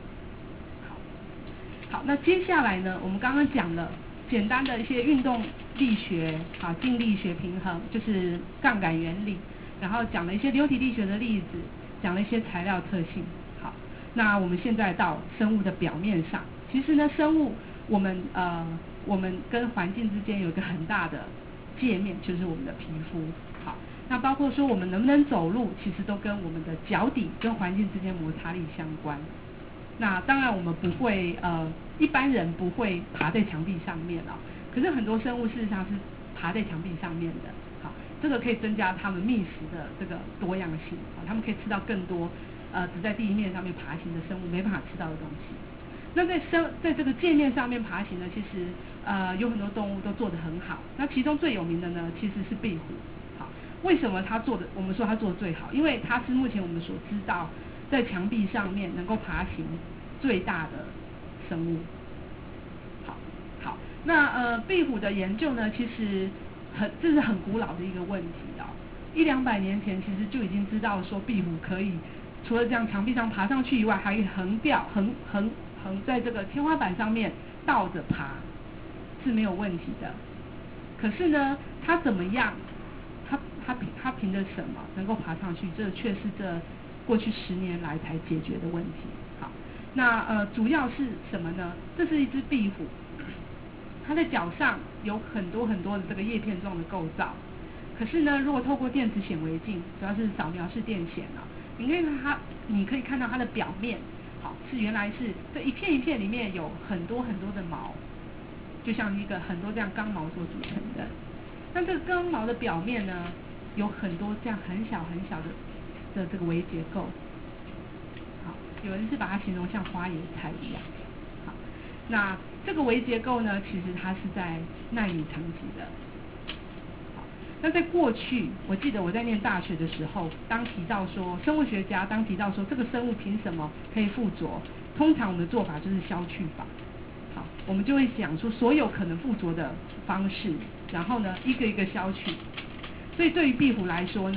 好，那接下来呢，我们刚刚讲了简单的一些运动力学，好，静力学平衡就是杠杆原理，然后讲了一些流体力学的例子，讲了一些材料特性。好，那我们现在到生物的表面上。其实呢，生物我们跟环境之间有一个很大的界面，就是我们的皮肤。好，那包括说我们能不能走路，其实都跟我们的脚底跟环境之间摩擦力相关。那当然我们不会一般人不会爬在墙壁上面啊，可是很多生物事实上是爬在墙壁上面的。好，这个可以增加它们觅食的这个多样性啊，它们可以吃到更多只在地面上面爬行的生物没办法吃到的东西。那在这个界面上面爬行呢，其实有很多动物都做得很好。那其中最有名的呢，其实是壁虎。好，为什么我们说它做得最好？因为它是目前我们所知道在墙壁上面能够爬行最大的生物。好，那壁虎的研究呢，其实这是很古老的一个问题啊。100-200年前其实就已经知道说壁虎可以除了这样墙壁上爬上去以外，还可以横在这个天花板上面倒着爬是没有问题的。可是呢，它怎么样？它凭着什么能够爬上去？这却是这过去10年来才解决的问题。好，那主要是什么呢？这是一只壁虎，它的脚上有很多的这个叶片状的构造。可是呢，如果透过电子显微镜，主要是扫描式电显啊，你可以看到它的表面。好，原来是这一片一片里面有很多的毛，就像一个很多这样刚毛所组成的。那这个刚毛的表面呢，有很多这样很小的这个微结构。好，有人是把它形容像花椰菜一样。好，那这个微结构呢，其实它是在奈米层级的。那在过去，我记得我在念大学的时候，生物学家当提到说这个生物凭什么可以附着，通常我们的做法就是消去法。好，我们就会想出所有可能附着的方式，然后呢一个一个消去。所以对于壁虎来说呢，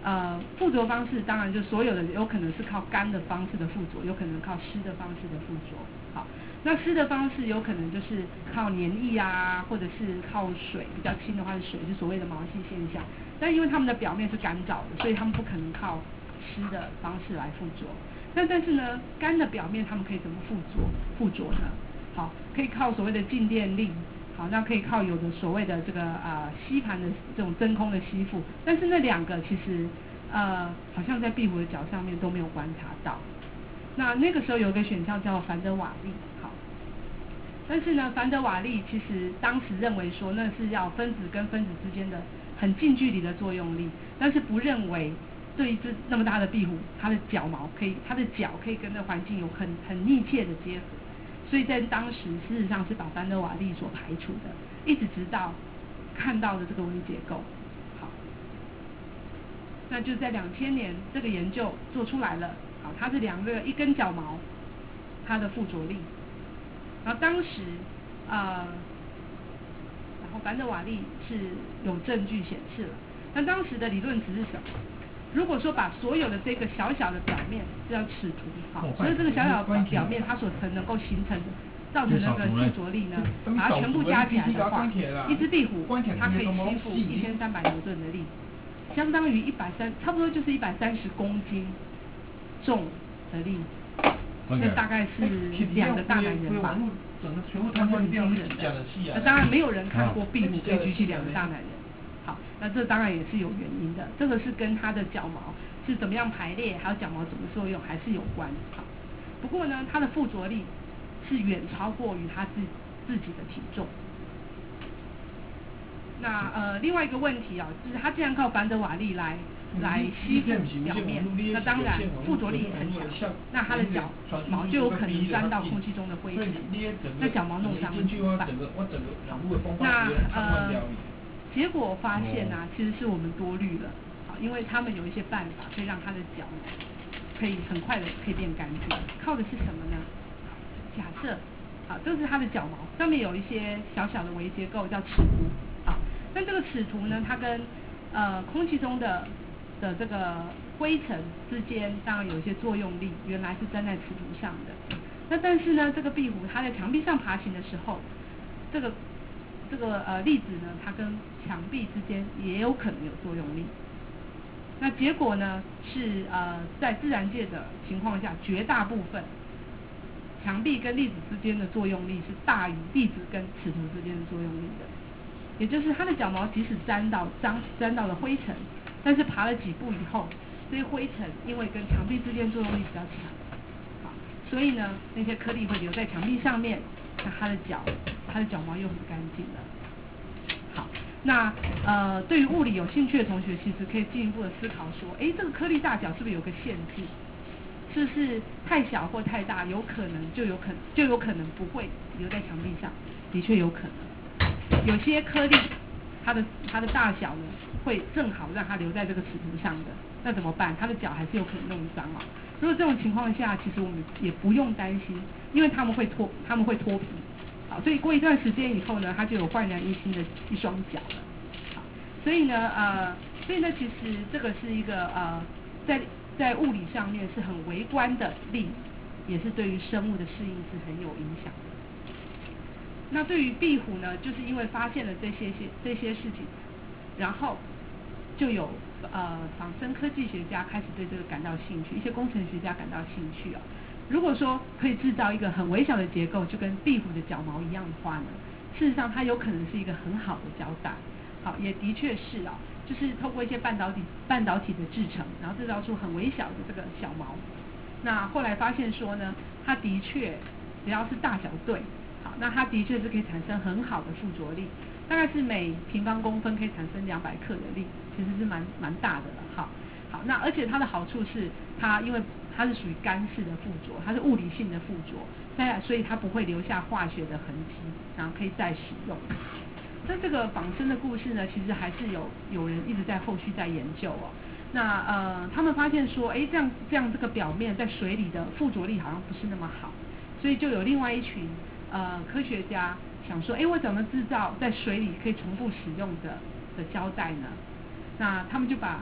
附着方式当然就所有的有可能是靠干的方式的附着，有可能靠湿的方式的附着。好，那湿的方式有可能就是靠黏液啊，或者是靠水，比较轻的话是水，是所谓的毛细现象。但因为它们的表面是干燥的，所以它们不可能靠湿的方式来附着。但是呢，干的表面它们可以怎么附着呢？好，可以靠所谓的静电力。好，那可以靠有的所谓的这个吸盘的这种真空的吸附，但是那两个其实好像在壁虎的脚上面都没有观察到。那个时候有一个选项叫凡德瓦利，好，但是呢，凡德瓦利其实当时认为说那是要分子跟分子之间的很近距离的作用力，但是不认为对一只那么大的壁虎，它的脚可以跟那环境有很密切的结合。所以在当时事实上是把凡德瓦利所排除的，一直直到看到的这个微结构。好，那就在2000年这个研究做出来了。好，它是一根脚毛，它的附着力。然后当时然后凡德瓦利是有证据显示了。那当时的理论值是什么？如果说把所有的这个小小的表面，这叫尺图，好，所以这个小小的表面它所能够形成的造成那个附着力呢，把它全部加起来的话，一只壁虎它可以吸附1300牛顿的力，相当于差不多就是130公斤重的力，那大概是2个大男人吧，很惊人的。那当然没有人看过壁虎可以举起2个大男人。好，那这当然也是有原因的，这个是跟它的脚毛是怎么样排列，还有脚毛怎么作用还是有关。好，不过呢，它的附着力是远超过于它自己的体重。那另外一个问题啊，就是它既然靠凡德瓦利来吸附表面，那当然附着力很强，那它的脚毛就有可能沾到空气中的灰尘，那脚毛弄脏了怎么办？那结果发现啊，其实是我们多虑了，好，因为他们有一些办法可以让它的脚可以很快的可以变干净，靠的是什么呢？假设，好，这是它的脚毛，上面有一些小小的微结构叫齿图，好，那这个齿图呢，它跟空气中的这个灰尘之间当然有一些作用力，原来是站在齿图上的。那但是呢，这个壁虎它在墙壁上爬行的时候，这个粒子呢，它跟墙壁之间也有可能有作用力。那结果呢是在自然界的情况下，绝大部分墙壁跟粒子之间的作用力是大于粒子跟齿图之间的作用力的。也就是它的脚毛即使沾到了灰尘，但是爬了几步以后，这些灰尘因为跟墙壁之间作用力比较强，好，所以呢那些颗粒会留在墙壁上面，那它的脚毛又很干净了。好，那对于物理有兴趣的同学，其实可以进一步的思考说，这个颗粒大小是不是有个限制？是不是太小或太大，有可能不会留在墙壁上？的确有可能。有些颗粒，它的大小呢，会正好让它留在这个齿图上的，那怎么办？它的脚还是有可能弄脏啊。如果这种情况下，其实我们也不用担心，因为它们会脱皮。好，所以过一段时间以后呢，它就有焕然一新的一双脚了。好，所以呢，其实这个是一个在物理上面是很微观的力，也是对于生物的适应是很有影响的。那对于壁虎呢，就是因为发现了这些事情，然后就有仿生科技学家开始对这个感到兴趣，一些工程学家感到兴趣啊。如果说可以制造一个很微小的结构，就跟壁虎的脚毛一样的话呢，事实上它有可能是一个很好的胶带。好，也的确是啊，就是透过一些半导体的制成，然后制造出很微小的这个小毛。那后来发现说呢，它的确只要是大小对，好，那它的确是可以产生很好的附着力，大概是每平方公分可以产生200克的力，其实是蛮大的了。好，那而且它的好处是，因为它是属于干式的附着，它是物理性的附着，所以它不会留下化学的痕迹，然后可以再使用。那这个仿生的故事呢，其实还是有人一直在后续在研究哦。那他们发现说，这样这个表面在水里的附着力好像不是那么好，所以就有另外一群科学家想说，我怎么制造在水里可以重复使用的胶带呢？那他们就把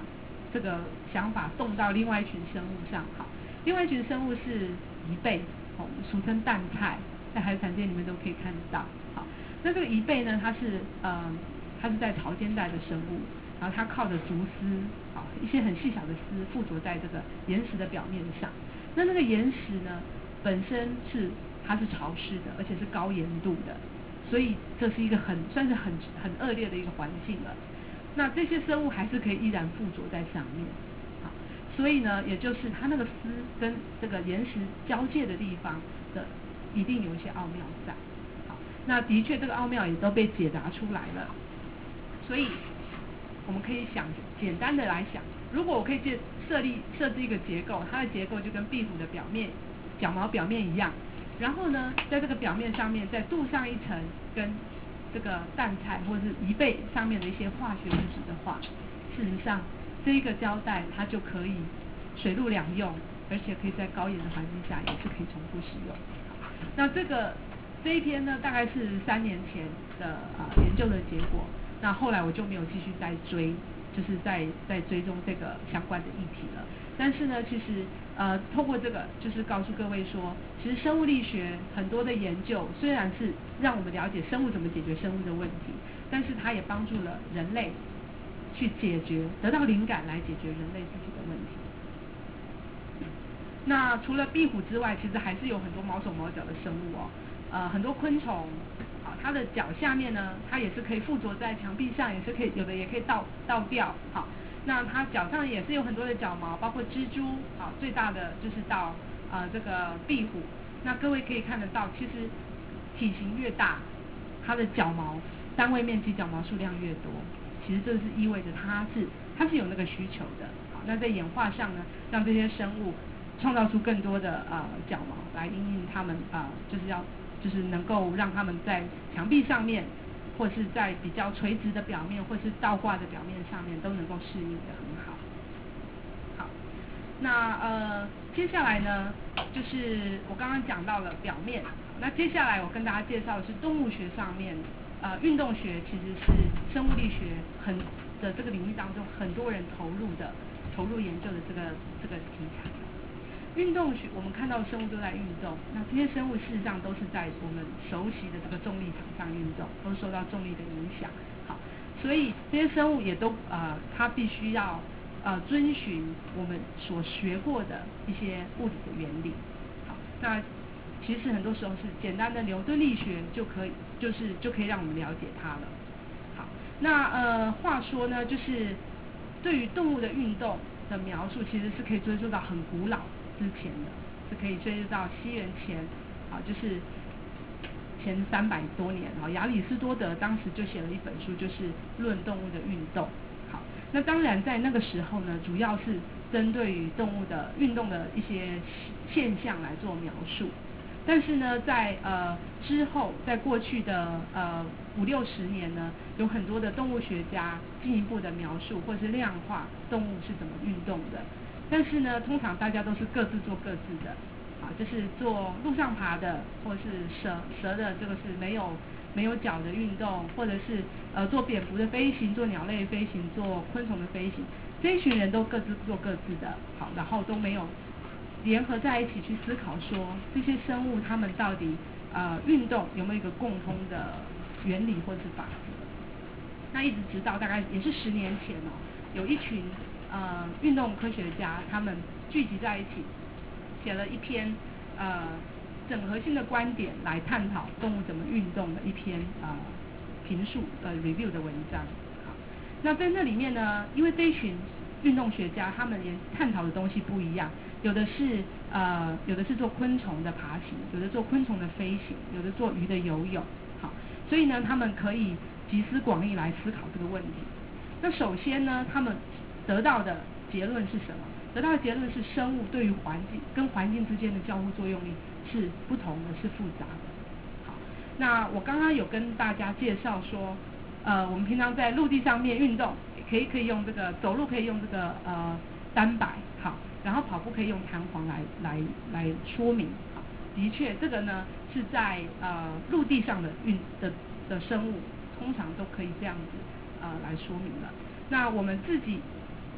这个想法动到另外一群生物上。好，另外一群生物是贻贝，俗称蛋菜，在海产店里面都可以看得到。好，那这个贻贝呢，它是在潮间带的生物，然后它靠着竹丝，一些很细小的丝附着在这个岩石的表面上。那个岩石呢，本身它是潮湿的，而且是高盐度的，所以这是一个算是很恶劣的一个环境了。那这些生物还是可以依然附着在上面。好，所以呢，也就是它那个丝跟这个岩石交界的地方的，一定有一些奥妙在。好，那的确这个奥妙也都被解答出来了。所以我们可以简单的来想，如果我可以设置一个结构，它的结构就跟壁虎的角毛表面一样，然后呢，在这个表面上面再镀上一层跟这个蛋菜或者是贻贝上面的一些化学物质的话，事实上这一个胶带它就可以水陆两用，而且可以在高盐的环境下也是可以重复使用。那这一篇呢，大概是3年前的研究的结果。那后来我就没有继续再追，就是在追踪这个相关的议题了。但是呢，其实透过这个，就是告诉各位说，其实生物力学很多的研究，虽然是让我们了解生物怎么解决生物的问题，但是它也帮助了人类去得到灵感来解决人类自己的问题。那除了壁虎之外，其实还是有很多毛手毛脚的生物哦，很多昆虫。它的脚下面呢，它也是可以附着在墙壁上，也是可以有的也可以倒掉。好，那它脚上也是有很多的脚毛，包括蜘蛛。好，最大的就是到这个壁虎。那各位可以看得到，其实体型越大，它的脚毛单位面积脚毛数量越多，其实这是意味着它是有那个需求的。好，那在演化上呢，让这些生物创造出更多的脚毛来因应它们就是能够让他们在墙壁上面，或是在比较垂直的表面，或是倒挂的表面上面，都能够适应得很好。好，那接下来呢，就是我刚刚讲到了表面，那接下来我跟大家介绍的是动物学上面，运动学其实是生物力学的这个领域当中很多人投入研究的这个题材。运动学，我们看到生物都在运动，那这些生物事实上都是在我们熟悉的这个重力场上运动，都受到重力的影响。好，所以这些生物也都它必须要遵循我们所学过的一些物理的原理。好，那其实很多时候是简单的牛顿力学就可以让我们了解它了。好，那话说呢，就是对于动物的运动的描述，其实是可以追溯到很古老之前的，是可以追溯到西元前就是前300多年。亚里士多德当时就写了一本书，就是《论动物的运动》。好，那当然在那个时候呢，主要是针对于动物的运动的一些现象来做描述。但是呢，在之后，在过去的50-60年呢，有很多的动物学家进一步的描述或是量化动物是怎么运动的。但是呢，通常大家都是各自做各自的，就是做陆上爬的，或是蛇的这个是没有脚的运动，或者是做蝙蝠的飞行，做鸟类飞行，做昆虫的飞行。这一群人都各自做各自的，好，然后都没有联合在一起去思考说这些生物它们到底运动有没有一个共通的原理或者是法则。那一直直到大概也是10年前有一群运动科学家他们聚集在一起，写了一篇整合性的观点来探讨动物怎么运动的一篇评述review 的文章。好，那在那里面呢，因为这一群运动学家他们也探讨的东西不一样，有的是做昆虫的爬行，有的做昆虫的飞行，有的做鱼的游泳。好，所以呢他们可以集思广益来思考这个问题。那首先呢，他们得到的结论是什么？得到的结论是生物对于跟环境之间的交互作用力是不同的，是复杂的。好，那我刚刚有跟大家介绍说，我们平常在陆地上面运动，可以用这个走路可以用这个单摆，好，然后跑步可以用弹簧来说明。好，的确这个呢是在陆地上的生物通常都可以这样子来说明了。那我们自己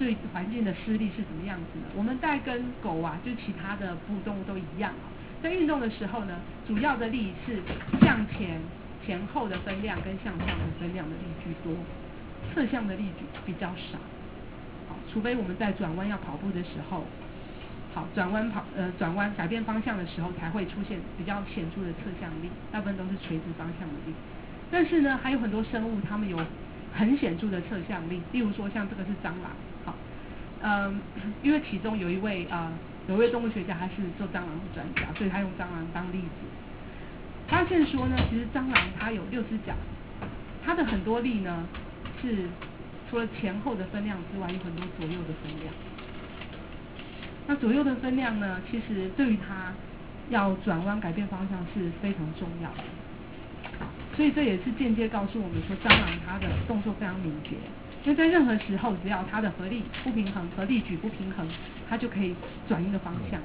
对环境的施力是什么样子呢？我们带跟狗啊，就其他的哺乳动物都一样啊，在运动的时候呢，主要的力是向前后的分量跟向上的分量的力居多，侧向的力比较少。好，除非我们在转弯要跑步的时候，好，转弯改变方向的时候才会出现比较显著的侧向力，大部分都是垂直方向的力。但是呢，还有很多生物它们有很显著的侧向力，例如说像这个是蟑螂，好，因为其中有一位动物学家他是做蟑螂的专家，所以他用蟑螂当例子，发现说呢，其实蟑螂它有6只脚，它的很多力呢是除了前后的分量之外，有很多左右的分量。那左右的分量呢，其实对于它要转弯改变方向是非常重要的。所以这也是间接告诉我们说，蟑螂它的动作非常敏捷，因为在任何时候，只要它的合力不平衡、合力矩不平衡，它就可以转一个方向。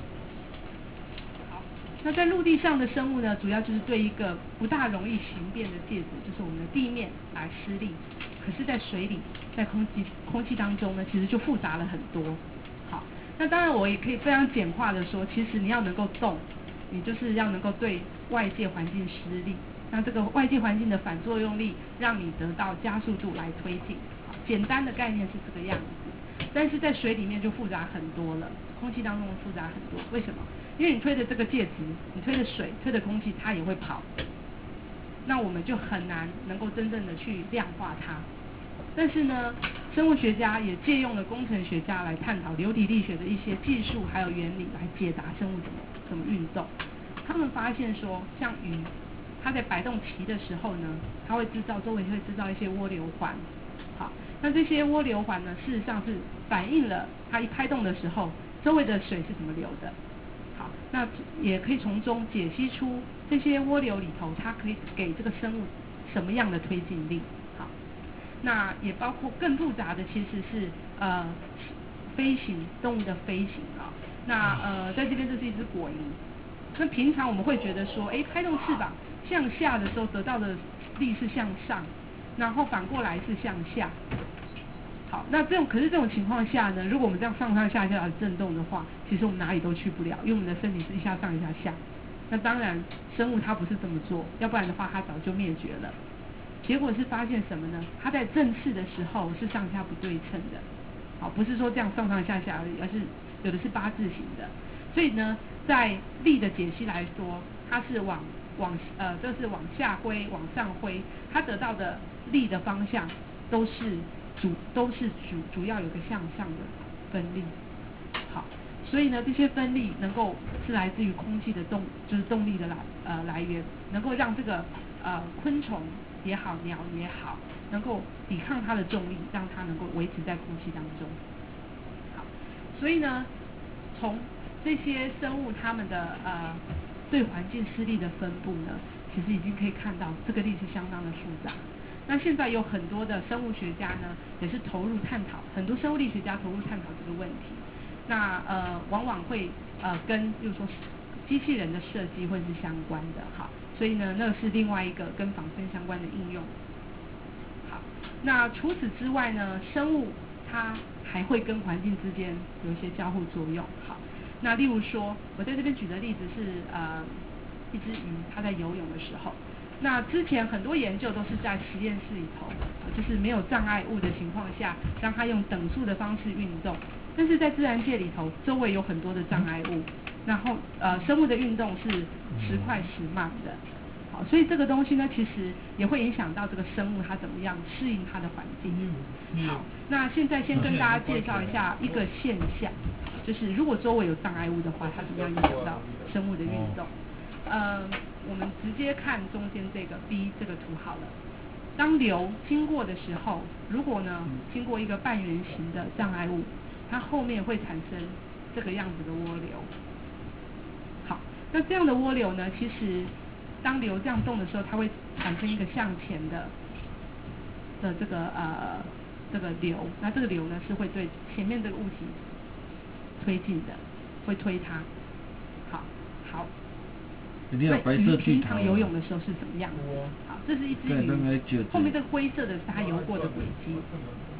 好，那在陆地上的生物呢，主要就是对一个不大容易形变的介质，就是我们的地面来施力。可是，在水里、在空气当中呢，其实就复杂了很多。好，那当然我也可以非常简化的说，其实你要能够动，你就是要能够对外界环境施力。那这个外界环境的反作用力，让你得到加速度来推进。好，简单的概念是这个样子，但是在水里面就复杂很多了，空气当中复杂很多。为什么？因为你推的这个介质，你推的水、推的空气，它也会跑。那我们就很难能够真正的去量化它。但是呢，生物学家也借用了工程学家来探讨流体力学的一些技术还有原理，来解答生物怎么运动。他们发现说，像鱼，它在摆动鳍的时候呢，它会周围会制造一些涡流环。好，那这些涡流环呢，事实上是反映了它一拍动的时候，周围的水是怎么流的。好，那也可以从中解析出这些涡流里头，它可以给这个生物什么样的推进力。好，那也包括更复杂的，其实是飞行动物的飞行啊。那在这边这是一只果蝇。那平常我们会觉得说，拍动翅膀向下的时候得到的力是向上，然后反过来是向下。好，那可是这种情况下呢，如果我们这样上上下下的震动的话，其实我们哪里都去不了，因为我们的身体是一下上一下下。那当然，生物它不是这么做，要不然的话它早就灭绝了。结果是发现什么呢？它在振翅的时候是上下不对称的。好，不是说这样上上下下而已，而是有的是8字形的。所以呢，在力的解析来说，它是这是往下挥、往上挥，它得到的力的方向都是主要有个向上的分力。好，所以呢，这些分力能够是来自于空气的动力的来源，能够让这个昆虫也好、鸟也好，能够抵抗它的重力，让它能够维持在空气当中。好，所以呢，从这些生物它们的对环境施力的分布呢，其实已经可以看到这个力是相当的复杂。那现在有很多的生物学家呢，也是投入探讨，很多生物力学家投入探讨这个问题。那往往会跟比如说机器人的设计会是相关的，好，所以呢，那是另外一个跟仿生相关的应用。好，那除此之外呢，生物它还会跟环境之间有一些交互作用。好，那例如说，我在这边举的例子是一只鱼，它在游泳的时候，那之前很多研究都是在实验室里头，就是没有障碍物的情况下，让它用等速的方式运动。但是在自然界里头，周围有很多的障碍物，然后生物的运动是时快时慢的。好，所以这个东西呢，其实也会影响到这个生物它怎么样适应它的环境。好，那现在先跟大家介绍一下一个现象，就是如果周围有障碍物的话，它怎么样影响到生物的运动？我们直接看中间这个 B 这个图好了。当流经过的时候，如果呢经过一个半圆形的障碍物，它后面会产生这个样子的涡流。好，那这样的涡流呢，其实当流这样动的时候，它会产生一个向前的这个流，那这个流呢是会对前面这个物体推进的，会推它。好。那鱼平常游泳的时候是怎么样子？好，这是一只鱼，后面这个灰色的是它游过的轨迹。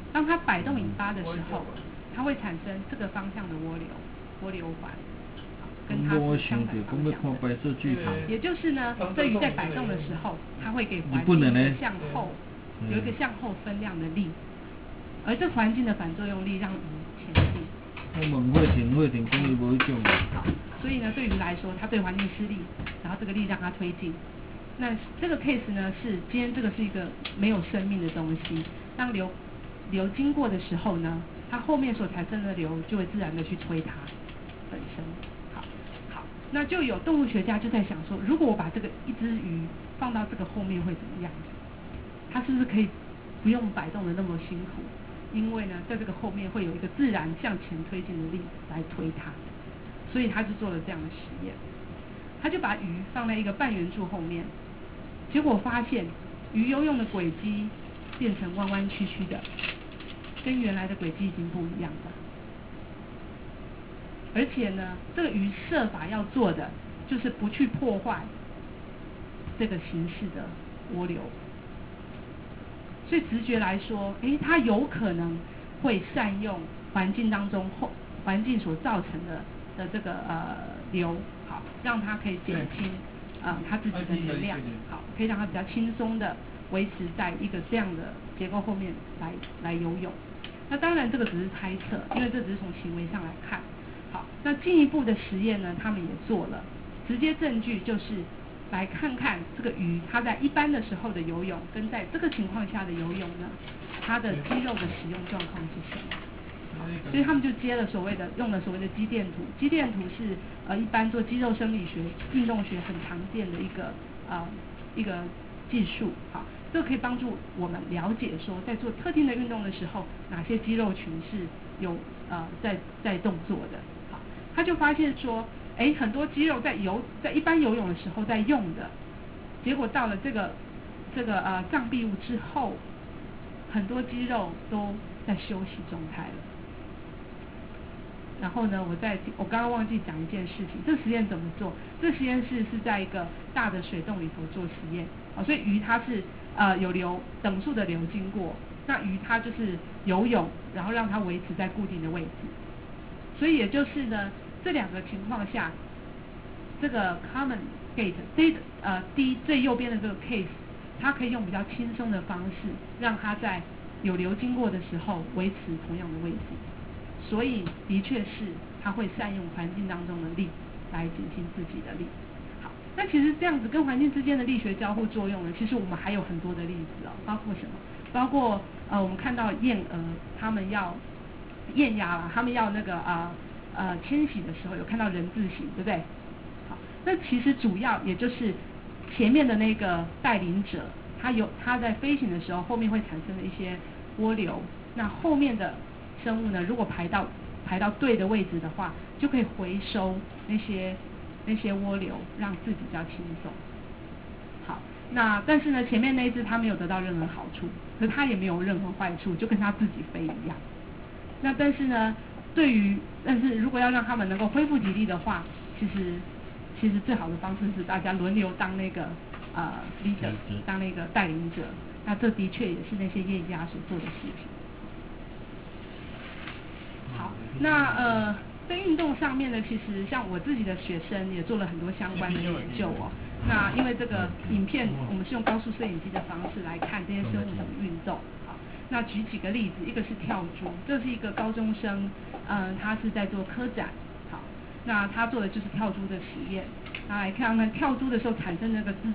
当它摆动引发的时候，它会产生这个方向的涡流环，跟它是相反方向的。也就是呢，这鱼在摆动的时候，它会给环境一个向后，有一个向后分量的力，而这环境的反作用力让鱼前进。 我问会停，讲伊无迄种。 好，所以呢，对鱼来说，它对环境施力，然后这个力让它推进。那这个 case 呢，是今天这个是一个没有生命的东西，当流经过的时候呢，它后面所产生的流就会自然的去推它本身。好，那就有动物学家就在想说，如果我把这个一只鱼放到这个后面会怎么样子？它是不是可以不用摆动的那么辛苦？因为呢，在这个后面会有一个自然向前推进的力来推它，所以他就做了这样的实验。他就把鱼放在一个半圆柱后面，结果发现鱼游泳的轨迹变成弯弯曲曲的，跟原来的轨迹已经不一样了。而且呢，这个鱼设法要做的就是不去破坏这个形式的涡流。所以直觉来说，它有可能会善用环境当中环境所造成的这个流，好，让它可以减轻它自己的能量，好，可以让它比较轻松的维持在一个这样的结构后面来游泳。那当然这个只是猜测，因为这只是从行为上来看。好，那进一步的实验呢，他们也做了，直接证据就是来看看这个鱼它在一般的时候的游泳跟在这个情况下的游泳呢，它的肌肉的使用状况是什么。所以他们就用了所谓的肌电图。肌电图是一般做肌肉生理学、运动学很常见的一个技术。好，这可以帮助我们了解说，在做特定的运动的时候，哪些肌肉群是有在动作的。好，他就发现说，很多肌肉在一般游泳的时候在用的，结果到了这个障壁物之后，很多肌肉都在休息状态了。然后呢，我刚刚忘记讲一件事情，这实验怎么做？这实验室是在一个大的水洞里头做实验，所以鱼它是有等速的流经过，那鱼它就是游泳，然后让它维持在固定的位置。所以也就是呢，这两个情况下，这个 common gait 最右边的这个 case， 它可以用比较轻松的方式，让它在有流经过的时候维持同样的位置。所以的确是它会善用环境当中的力来减轻自己的力。好，那其实这样子跟环境之间的力学交互作用呢，其实我们还有很多的例子哦，包括什么？包括我们看到燕鹅，他们要燕鸭啦，他们要那个迁徙的时候，有看到人字形，对不对？好，那其实主要也就是前面的那个带领者，他在飞行的时候，后面会产生的一些涡流，那后面的生物呢，如果排到对的位置的话，就可以回收那些涡流，让自己比较轻松。好，那但是呢，前面那一只它没有得到任何好处，可是它也没有任何坏处，就跟它自己飞一样。那但是呢，但是如果要让他们能够恢复体力的话，其实最好的方式是大家轮流当那个leader， 当那个带领者。那这的确也是那些业家所做的事情。好，那在运动上面呢，其实像我自己的学生也做了很多相关的研究哦。那因为这个影片我们是用高速摄影机的方式来看这些生物怎么运动。好，那举几个例子，一个是跳蛛，这是一个高中生，他是在做科展。好，那他做的就是跳蛛的实验。来看看跳蛛的时候产生那个蜘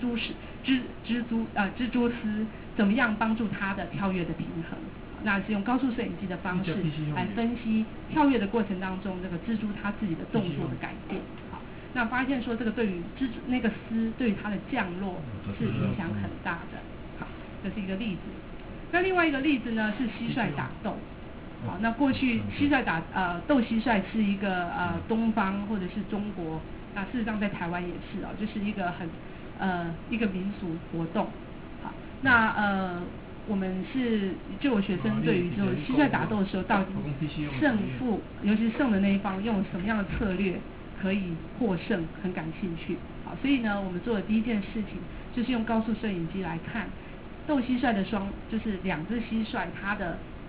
蛛丝怎么样帮助它的跳跃的平衡。那是用高速摄影机的方式来分析跳跃的过程当中，这个蜘蛛它自己的动作的改变。好，那发现说这个对于那个丝对于它的降落是影响很大的。好，这是一个例子。那另外一个例子呢是蟋蟀打斗。好，那过去蟋蟀斗蟋蟀是一个东方或者是中国，那事实上在台湾也是哦，就是一个一个民俗活动。好，那我们就有学生对于就蟋蟀打斗的时候，到底胜负，尤其是胜的那一方，用什么样的策略可以获胜，很感兴趣。好，所以呢，我们做的第一件事情就是用高速摄影机来看斗蟋蟀的就是两只蟋蟀它的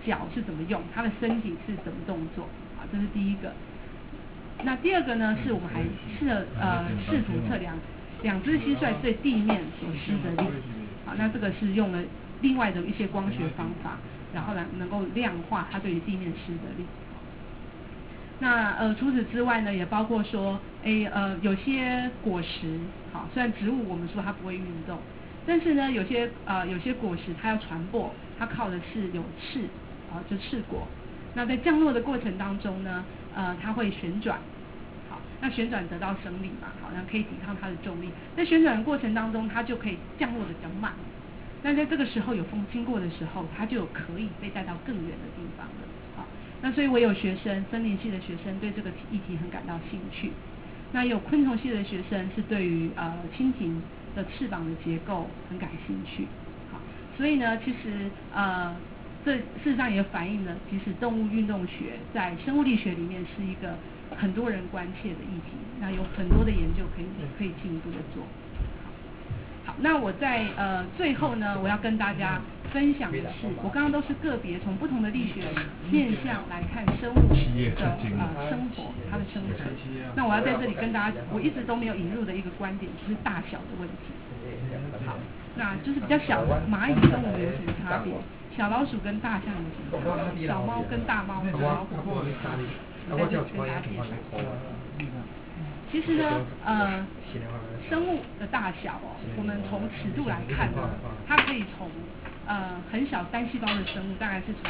脚是怎么用，它的身体是怎么动作，啊，这是第一个。那第二个呢，是我们还试图测量两只蟋蟀对地面所施的力，好，那这个是用了另外的一些光学方法，然后能够量化它对于地面施的力。那除此之外呢，也包括说，有些果实，好，虽然植物我们说它不会运动，但是呢，有些果实它要传播，它靠的是有翅，就翅果。那在降落的过程当中呢，它会旋转，好，那旋转得到升力嘛，好，那可以抵抗它的重力。在旋转的过程当中，它就可以降落的比较慢。那在这个时候有风经过的时候，它就可以被带到更远的地方了。好，那所以我有学生，森林系的学生对这个议题很感到兴趣。那有昆虫系的学生是对于蜻蜓的翅膀的结构很感兴趣。好，所以呢，其实这事实上也反映了，即使动物运动学在生物力学里面是一个很多人关切的议题，那有很多的研究可以进一步的做。好，那我在最后呢，我要跟大家分享的是，我刚刚都是个别从不同的力学面向来看生物的生活，它的生存。那我要在这里跟大家，我一直都没有引入的一个观点，就是大小的问题。好，那就是比较小的蚂蚁跟我们有什么差别？小老鼠跟大象有什么差别？小猫跟大猫，小老虎在这里跟大家介绍。其实呢，生物的大小我们从尺度来看呢，它可以从很小单细胞的生物，大概是从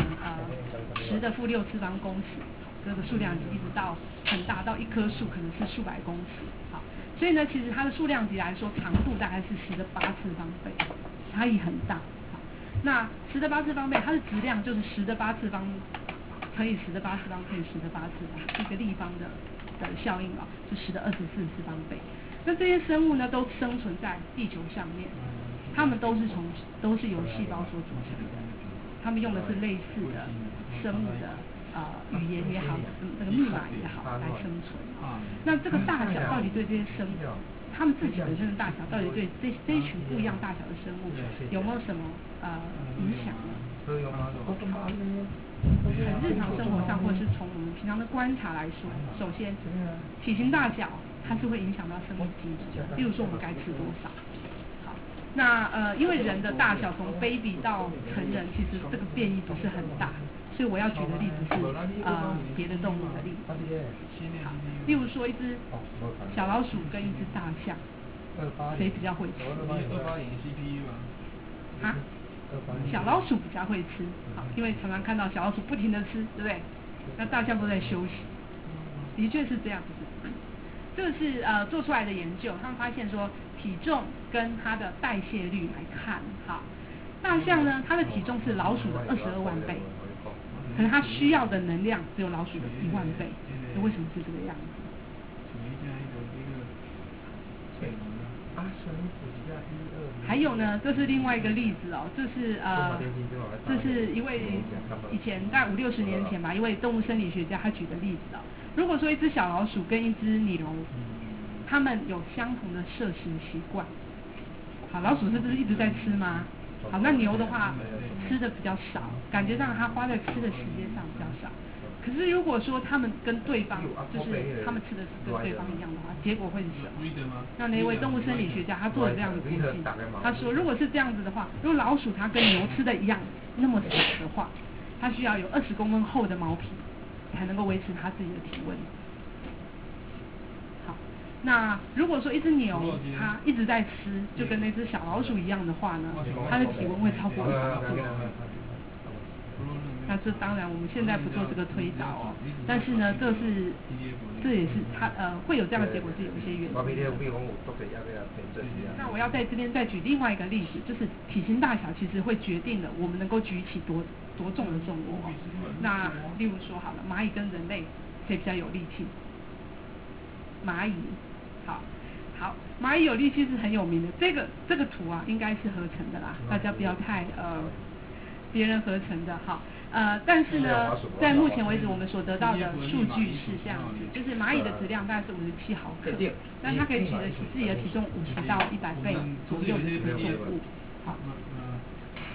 10的负6次方公尺这个数量级，一直到很大，到一棵树可能是数百公尺。好，所以呢，其实它的数量级来说，长度大概是10的8次方倍，差异很大。好，那10的8次方倍，它的质量就是10的8次方乘以10的8次方乘以10的8次方，一个立方的效应就10的24次方倍。那这些生物呢，都生存在地球上面，它们都是由细胞所组成的，它们用的是类似的生物的语言也好，那个密码也好来生存。那这个大小到底对这些生物，它们自己本身的大小，到底对这一群不一样大小的生物有没有什么影响呢？很日常生活上，或者是从我们平常的观察来说，首先体型大小它是会影响到生物机制的。例如说我们该吃多少。好，那因为人的大小从 baby 到成人，其实这个变异不是很大，所以我要举的例子是别的动物的例子。好，例如说一只小老鼠跟一只大象，谁比较会吃？啊？小老鼠比较会吃，好，因为常常看到小老鼠不停的吃，对不对？那大象都在休息，的确是这样子。这个是做出来的研究，他们发现说体重跟它的代谢率来看，好，大象呢，它的体重是老鼠的22万倍，可是它需要的能量只有老鼠的1万倍，那为什么是这个样子？还有呢，这是另外一个例子哦，这是一位以前大概50、60年前吧，一位动物生理学家他举的例子哦。如果说一只小老鼠跟一只牛，它们有相同的摄食习惯，好，老鼠是不是一直在吃吗？好，那牛的话吃的比较少，感觉上它花在吃的时间上比较少。可是如果说他们跟对方，就是他们吃的是跟对方一样的话，结果会是什么？那一位动物生理学家他做了这样的估计，他说如果是这样子的话，如果老鼠它跟牛吃的一样那么少的话，它需要有20公分厚的毛皮才能够维持它自己的体温。好，那如果说一只牛它一直在吃，就跟那只小老鼠一样的话呢，它的体温会超过100度。那这当然我们现在不做这个推导哦，但是呢，这也是它会有这样的结果是有一些原因的。那我要在这边再举另外一个例子，就是体型大小其实会决定了我们能够举起多重的重物哦。那例如说好了，蚂蚁跟人类谁比较有力气？蚂蚁。好，蚂蚁有力气是很有名的。这个图啊，应该是合成的啦，大家不要太别人合成的哈。但是呢，在目前为止我们所得到的数据是这样子，就是蚂蚁的质量大概是57毫克，但它可以举得起自己的体重50到100倍左右的这个重物。好，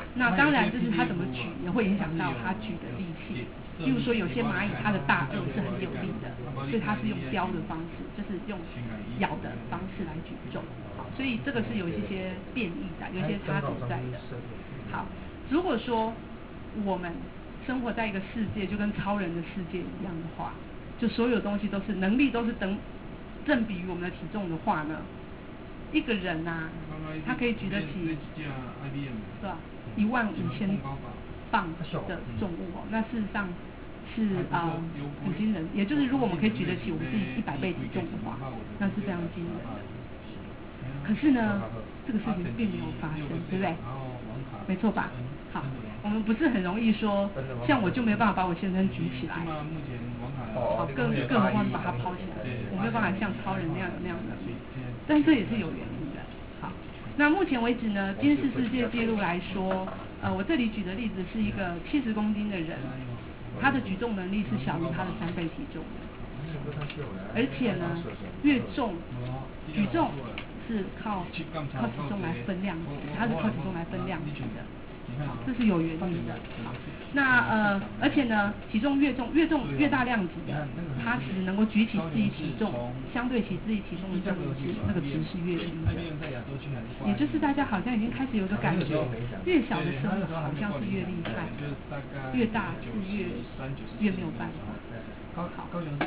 那当然就是它怎么举也会影响到它举的力气。例如说有些蚂蚁它的大颚是很有力的，所以它是用叼的方式，就是用咬的方式来举重。好，所以这个是有一些变异的，有一些差别在的。好，如果说我们生活在一个世界就跟超人的世界一样的话，就所有东西都是能力都是正比于我们的体重的话呢，一个人啊，他可以举得起，是吧？15000磅的重物哦，那事实上是很惊人。也就是如果我们可以举得起我们自己100倍体重的话，那是非常惊人的。可是呢，这个事情并没有发生，对不对？没错吧？好，我们不是很容易说，像我就没有办法把我先生举起来，好，更何况把他抛起来，我没有办法像超人那样的能力，但这也是有原因的。好，那目前为止呢，金氏世界纪录来说，我这里举的例子是一个70公斤的人，他的举重能力是小于他的3倍体重的，而且呢，越重举重是靠体重来分量级，它是靠体重来分量级的。好，这是有原因的。好，那而且呢，体重越重越大量级的，它其实能够举起自己体重，相对起自己体重的重力值，那个值是越低的。也就是大家好像已经开始有个感觉，越小的生物好像是越厉害，越大是越没有办法。好，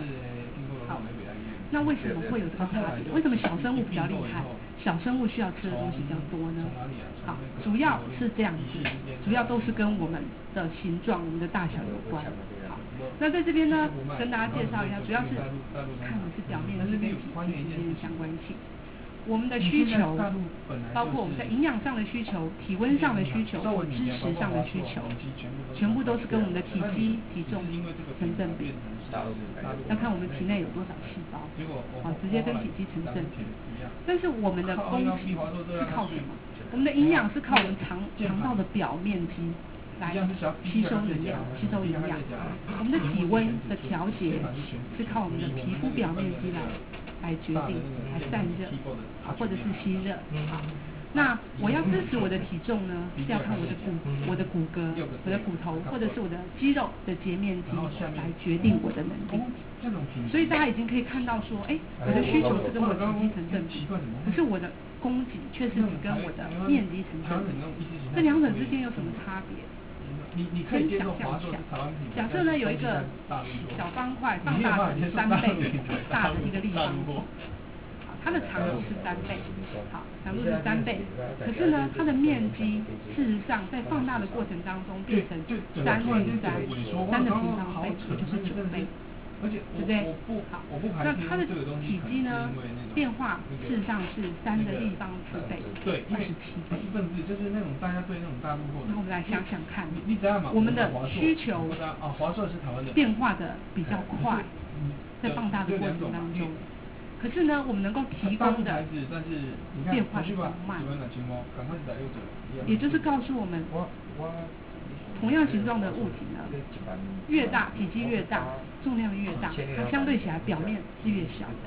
那为什么会有这个差别？为什么小生物比较厉害？小生物需要吃的东西比较多呢？好，主要是这样子，主要都是跟我们的形状、我们的大小有关。好，那在这边呢，跟大家介绍一下，主要是看的是表面积跟体积之间的相关性。我们的需求，包括我们在营养上的需求、体温上的需求、知识上的需求，全部都是跟我们的体积、体重成正比。要看我们体内有多少细胞，好，直接跟体积成正比。但是我们的供给是靠什么？我们的营养是靠我们肠道的表面积来吸收能量、吸收营养。我们的体温的调节是靠我们的皮肤表面积来决定，来散热，或者是吸热。好，那我要支持我的体重呢，是要看我的骨骼、我的骨头，或者是我的肌肉的截面积来决定我的能力。所以大家已经可以看到说，我的需求是跟我的体积成正比，可是我的供给却是只跟我的面积成正比。这两者之间有什么差别？先想象一下，假设呢有一个小方块放大成3倍大的一个立方体，好，它的长度是3倍，好，长度是3倍，可是呢它的面积事实上在放大的过程当中变成3的平方倍，也就是9倍。对不对？好，那它的体积呢？变化事实上是3的立方4倍，27倍。 就是那种大家对那种大陆货。 那我们来想想看， 你知道吗？ 我们的需求华硕是台湾的， 变化的比较快，在放大的过程当中。可是呢，我们能够提供的变化比较慢，也就是告诉我们。同样形状的物体呢，越大体积越大，重量越大，它相对起来表面是越小的。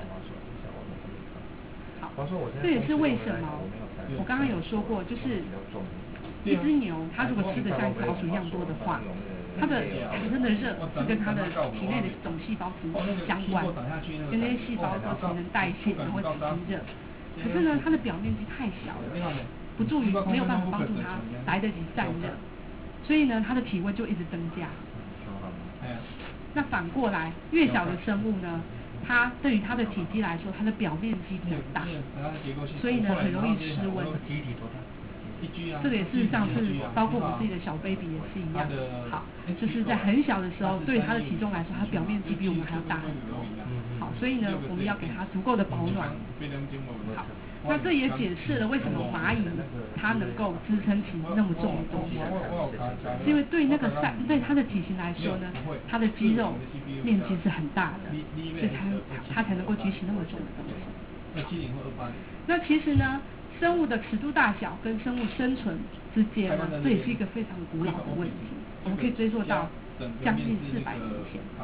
好，这也是为什么我刚刚有说过，就是一只牛，它如果吃的像老鼠一样多的话，它的产生的热是跟它的体内的总细胞直相关，跟那些细胞都形成代谢，然后产生热。可是呢，它的表面积太小了，不助于没有办法帮助它来得及散热。所以呢，它的体温就一直增加。那反过来，越小的生物呢，它对于它的体积来说，它的表面积比较大，所以呢，很容易失温。这个也事实上是包括我们自己的小 baby 也是一样。好，就是在很小的时候，对于它的体重来说，它表面积比我们还要大很多。好，所以呢，我们要给它足够的保暖。好，那这也解释了为什么蚂蚁它能够支撑起那么重的东西，是因为对它的体型来说呢，它的肌肉面积是很大的，所以它才能够举起那么重的东西。那其实呢，生物的尺度大小跟生物生存之间呢，这也是一个非常古老的问题，我们可以追溯到将近400年前。好，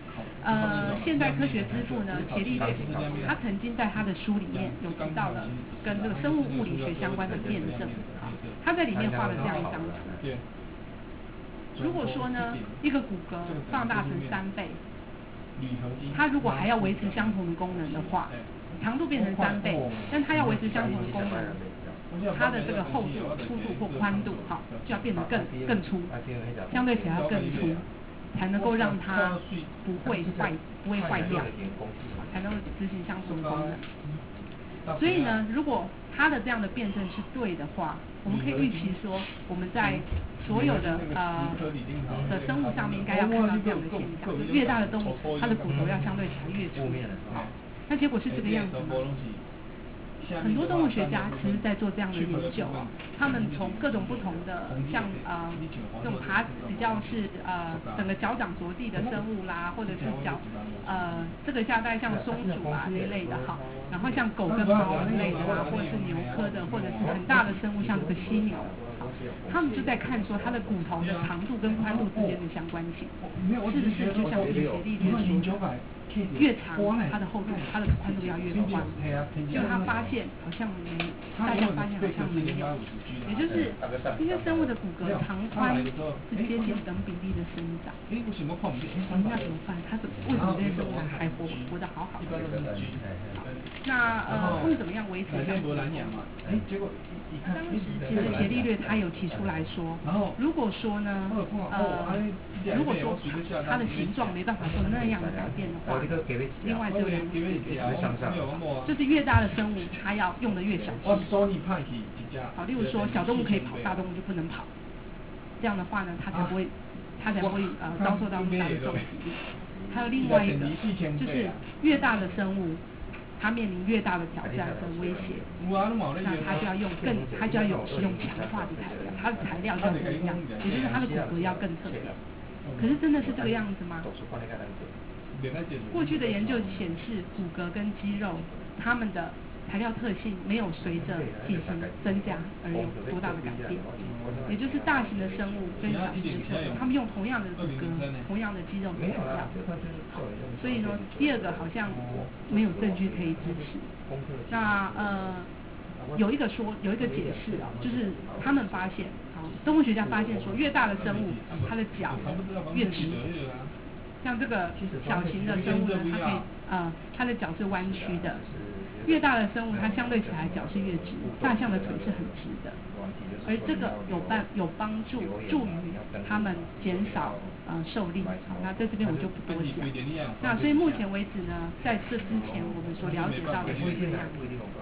现代科学之父呢，伽利略，他曾经在他的书里面有提到了跟这个生物物理学相关的辩证啊，他在里面画了这样一张图。如果说呢，一个骨骼放大成3倍，它如果还要维持相同的功能的话，长度变成3倍，但它要维持相同的功能，它的这个厚度、粗度或宽度，哈，就要变得更粗，相对起来要更粗，才能够让它不会坏掉，才能够执行相同的功能。所以呢，如果它的这样的辩证是对的话，我们可以预期说，我们在所有的生物上面应该要看到这样的现象，就越大的动物，它的骨头要相对起来越粗。好，那结果是这个样子吗？很多动物学家其实在做这样的研究啊，他们从各种不同的像这种比较是整个脚掌着地的生物啦，或者是这个大概像松鼠啊那类的哈，然后像狗跟猫那类的啦，或者是牛科的，或者是很大的生物像这个犀牛，他们就在看说它的骨头的长度跟宽度之间的相关性，是不是就像是伽利略说的？越长，它的厚度、它的宽度要越宽。就他发现好像大家发现好像没有，也就是这些生物的骨骼长宽是接近等比例的生长。那怎么办？为什么这些生物还活得好好的？那他们怎么样维持这样子的功能？当时其实伽利略他有提出来说，如果说呢，如果说它的形状没办法做那样的改变的话，另外就有2个，就是越大的生物它要用的越小肌。好，例如说小动物可以跑，大动物就不能跑。这样的话呢，它才不会遭受到那么大的重击。还有另外一个，就是越大的生物，它面临越大的挑战跟威胁，那它就要使用强化的材料，它的材料要不一样，也就是它的骨骼要更特别。可是真的是这个样子吗？过去的研究显示，骨骼跟肌肉它们的材料特性没有随着体型增加而有多大的改变，也就是大型的生物跟小型的生物，它们用同样的骨骼、同样的肌肉材料，所以呢，第二个好像没有证据可以支持。那有一个解释啊，就是他们发现，动物学家发现说，越大的生物，它的脚越直。像这个小型的生物呢，它可以它的脚是弯曲的。越大的生物，它相对起来脚是越直，大象的腿是很直的，而这个有帮助于它们减少受力。好，那在这边我就不多讲。那所以目前为止呢，在这之前我们所了解到的是这样。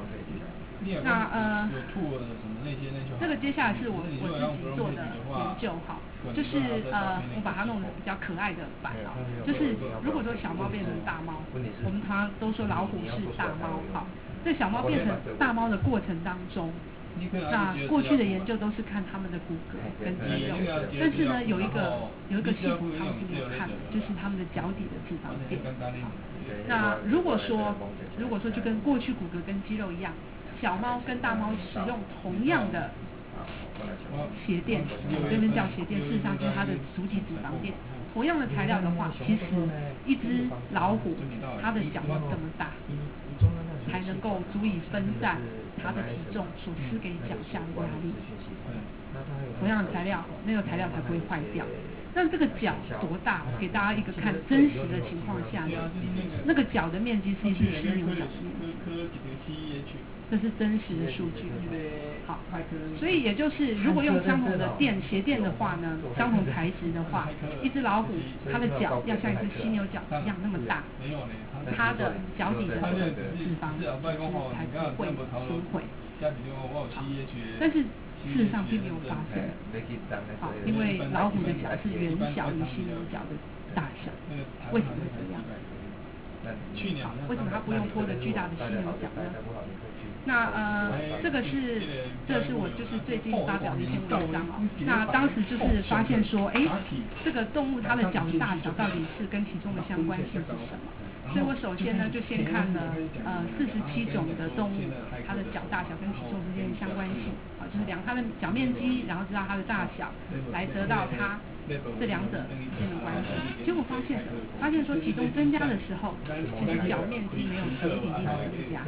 那这个接下来是我自己做的研究哈，就是我把它弄得比较可爱的版啊，就是如果说小猫变成大猫，我们常常都说老虎是大猫哈，在小猫变成大猫的过程当中，那过去的研究都是看它们的骨骼跟肌肉，但是呢有一个系统他们是没有看的，就是它们的脚底的脂肪垫。那如果说就跟过去骨骼跟肌肉一样，小猫跟大猫使用同样的鞋垫，这边叫鞋垫，事实上就是它的足底脂肪垫。同样的材料的话，其实一只老虎它的脚要这么大，才能够足以分散它的体重所施给脚下的压力。同样的材料，那个材料才不会坏掉。那这个脚多大？我给大家一个看真实的情况下呢，那个脚的面积是一只犀牛角的面积，这是真实的数据。好，所以也就是如果用相同的鞋垫的话呢，相同材质的话，一只老虎它的脚要像一只犀牛角一样那么大，它的脚底的脂肪才不会损毁。好，但是事实上并没有发生。好，因为老虎的脚是远小于犀牛角的大小，为什么会这样？好，为什么它不用拖着巨大的犀牛角呢？那这是我就是最近发表的一篇文章哦。那当时就是发现说，这个动物它的脚的大小到底是跟体重的相关性是什么？ 所以我首先呢就先看了47种的动物，它的脚大小跟体重之间的相关性，就是量它的脚面积，然后知道它的大小，来得到它这两者之间的关系。结果发现什么？发现说体重增加的时候，其实脚面积没有整体力的增加，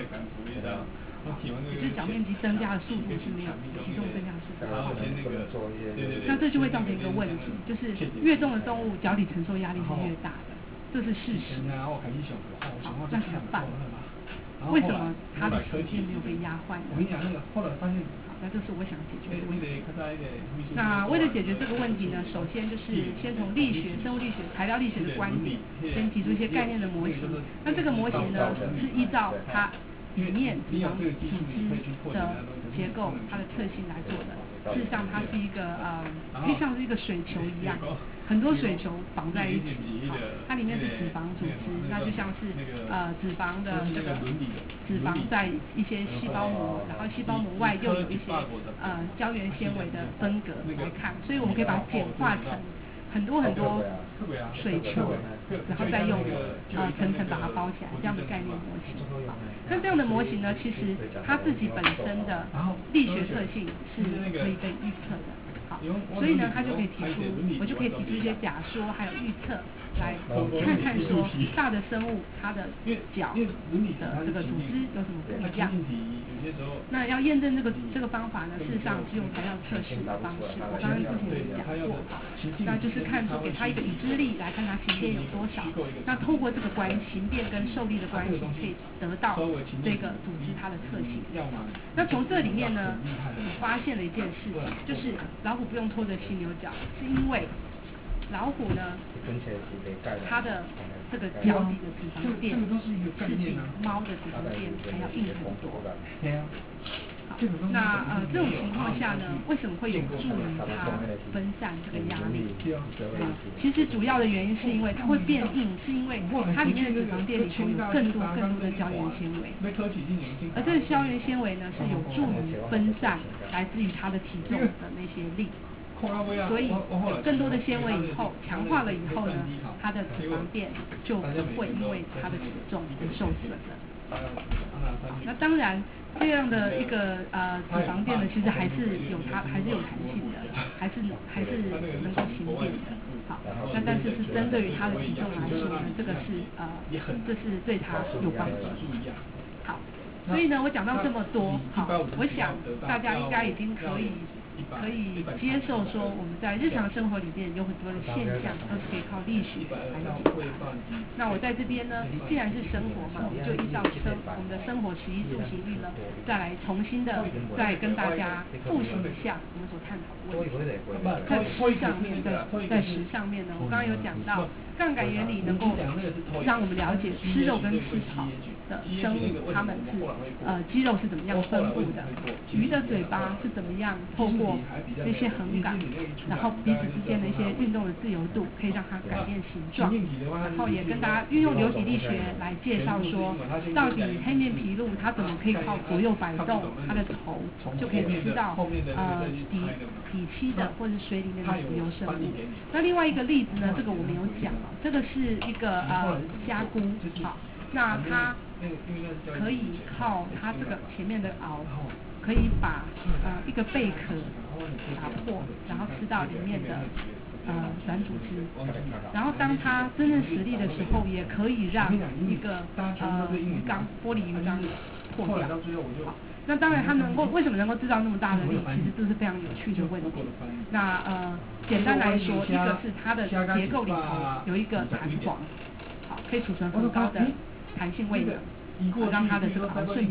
也就是脚面积增加的速度是没有体重增加的速度快。那这就会造成一个问题，就是越重的动物脚底承受压力是越大的，这是事实。好，那怎么办？为什么它的实践没有被压坏呢？好，那这是我想解决的问题。那为了解决这个问题呢，首先就是先从力学、生物力学、材料力学的观点，先提出一些概念的模型。那这个模型呢，是依照它里面脂肪组织的结构、它的特性来做的。事实上，它是一个可以像是一个水球一样，很多水球绑在一起。它里面是脂肪组织，那就像是脂肪的这个脂肪在一些细胞膜，然后细胞膜外又有一些胶原纤维的分隔来看，所以我们可以把它简化成很多水球，然后再用层层把它包起来，这样的概念模型。那这样的模型呢，其实它自己本身的力学特性是可以被预测的。好，所以呢，我就可以提出一些假说，还有预测，来看看说大的生物它的脚的这个组织有什么不一样。那要验证这个方法呢，事实上是用材料测试的方式。我刚刚之前有讲过，那就是看出给它一个已知力，来看它形变有多少。那透过这个形变跟受力的关系，可以得到这个组织它的特性。那从这里面呢，我发现了一件事情，就是老虎不用拖着犀牛角，是因为老虎呢，它的这个脚底的脂肪垫是比猫的脂肪垫还要硬很多。好，那这种情况下呢，为什么会有助于它分散这个压力？其实主要的原因是因为它会变硬，是因为它里面的脂肪垫里头有更多的胶原纤维，而这个胶原纤维呢是有助于分散来自于它的体重的那些力。所以有更多的纤维以后，强化了以后呢，它的脂肪垫就不会因为它的体重而受损了。那当然，这样的一个脂肪垫呢，其实还是有弹性的，还是能够形变的。好，那但是针对于它的体重来说呢，这是对它有帮助。好，所以呢，我讲到这么多，好，我想大家应该已经可以接受说，我们在日常生活里面有很多的现象都是可以靠力学来解决的。那我在这边呢，既然是生活嘛，我就依照我们的生活食衣住行育乐，再来重新的再跟大家复习一下我们所探讨的问题。在吃上面，在食上面呢，我刚刚有讲到杠杆原理能够让我们了解吃肉跟吃草的生物，它们是肌肉是怎么样分布的，鱼的嘴巴是怎么样透过这些横杆，然后彼此之间的一些运动的自由度，可以让它改变形状。然后也跟大家运用流体力学来介绍说，到底黑面琵鹭它怎么可以靠左右摆动它的头，就可以吃到底栖的或者水里面的浮游生物。那另外一个例子呢，这个我没有讲，这个是一个虾菇，好，那它可以靠它这个前面的螯，可以把一个贝壳打破，然后吃到里面的软组织，然后当它真正实力的时候，也可以让一个鱼缸玻璃鱼缸破掉。好，那当然它为什么能够制造那么大的力？其实这是非常有趣的问题。那简单来说，一个是它的结构里头有一个弹簧，好，可以储存很高的弹性位能。让它的这个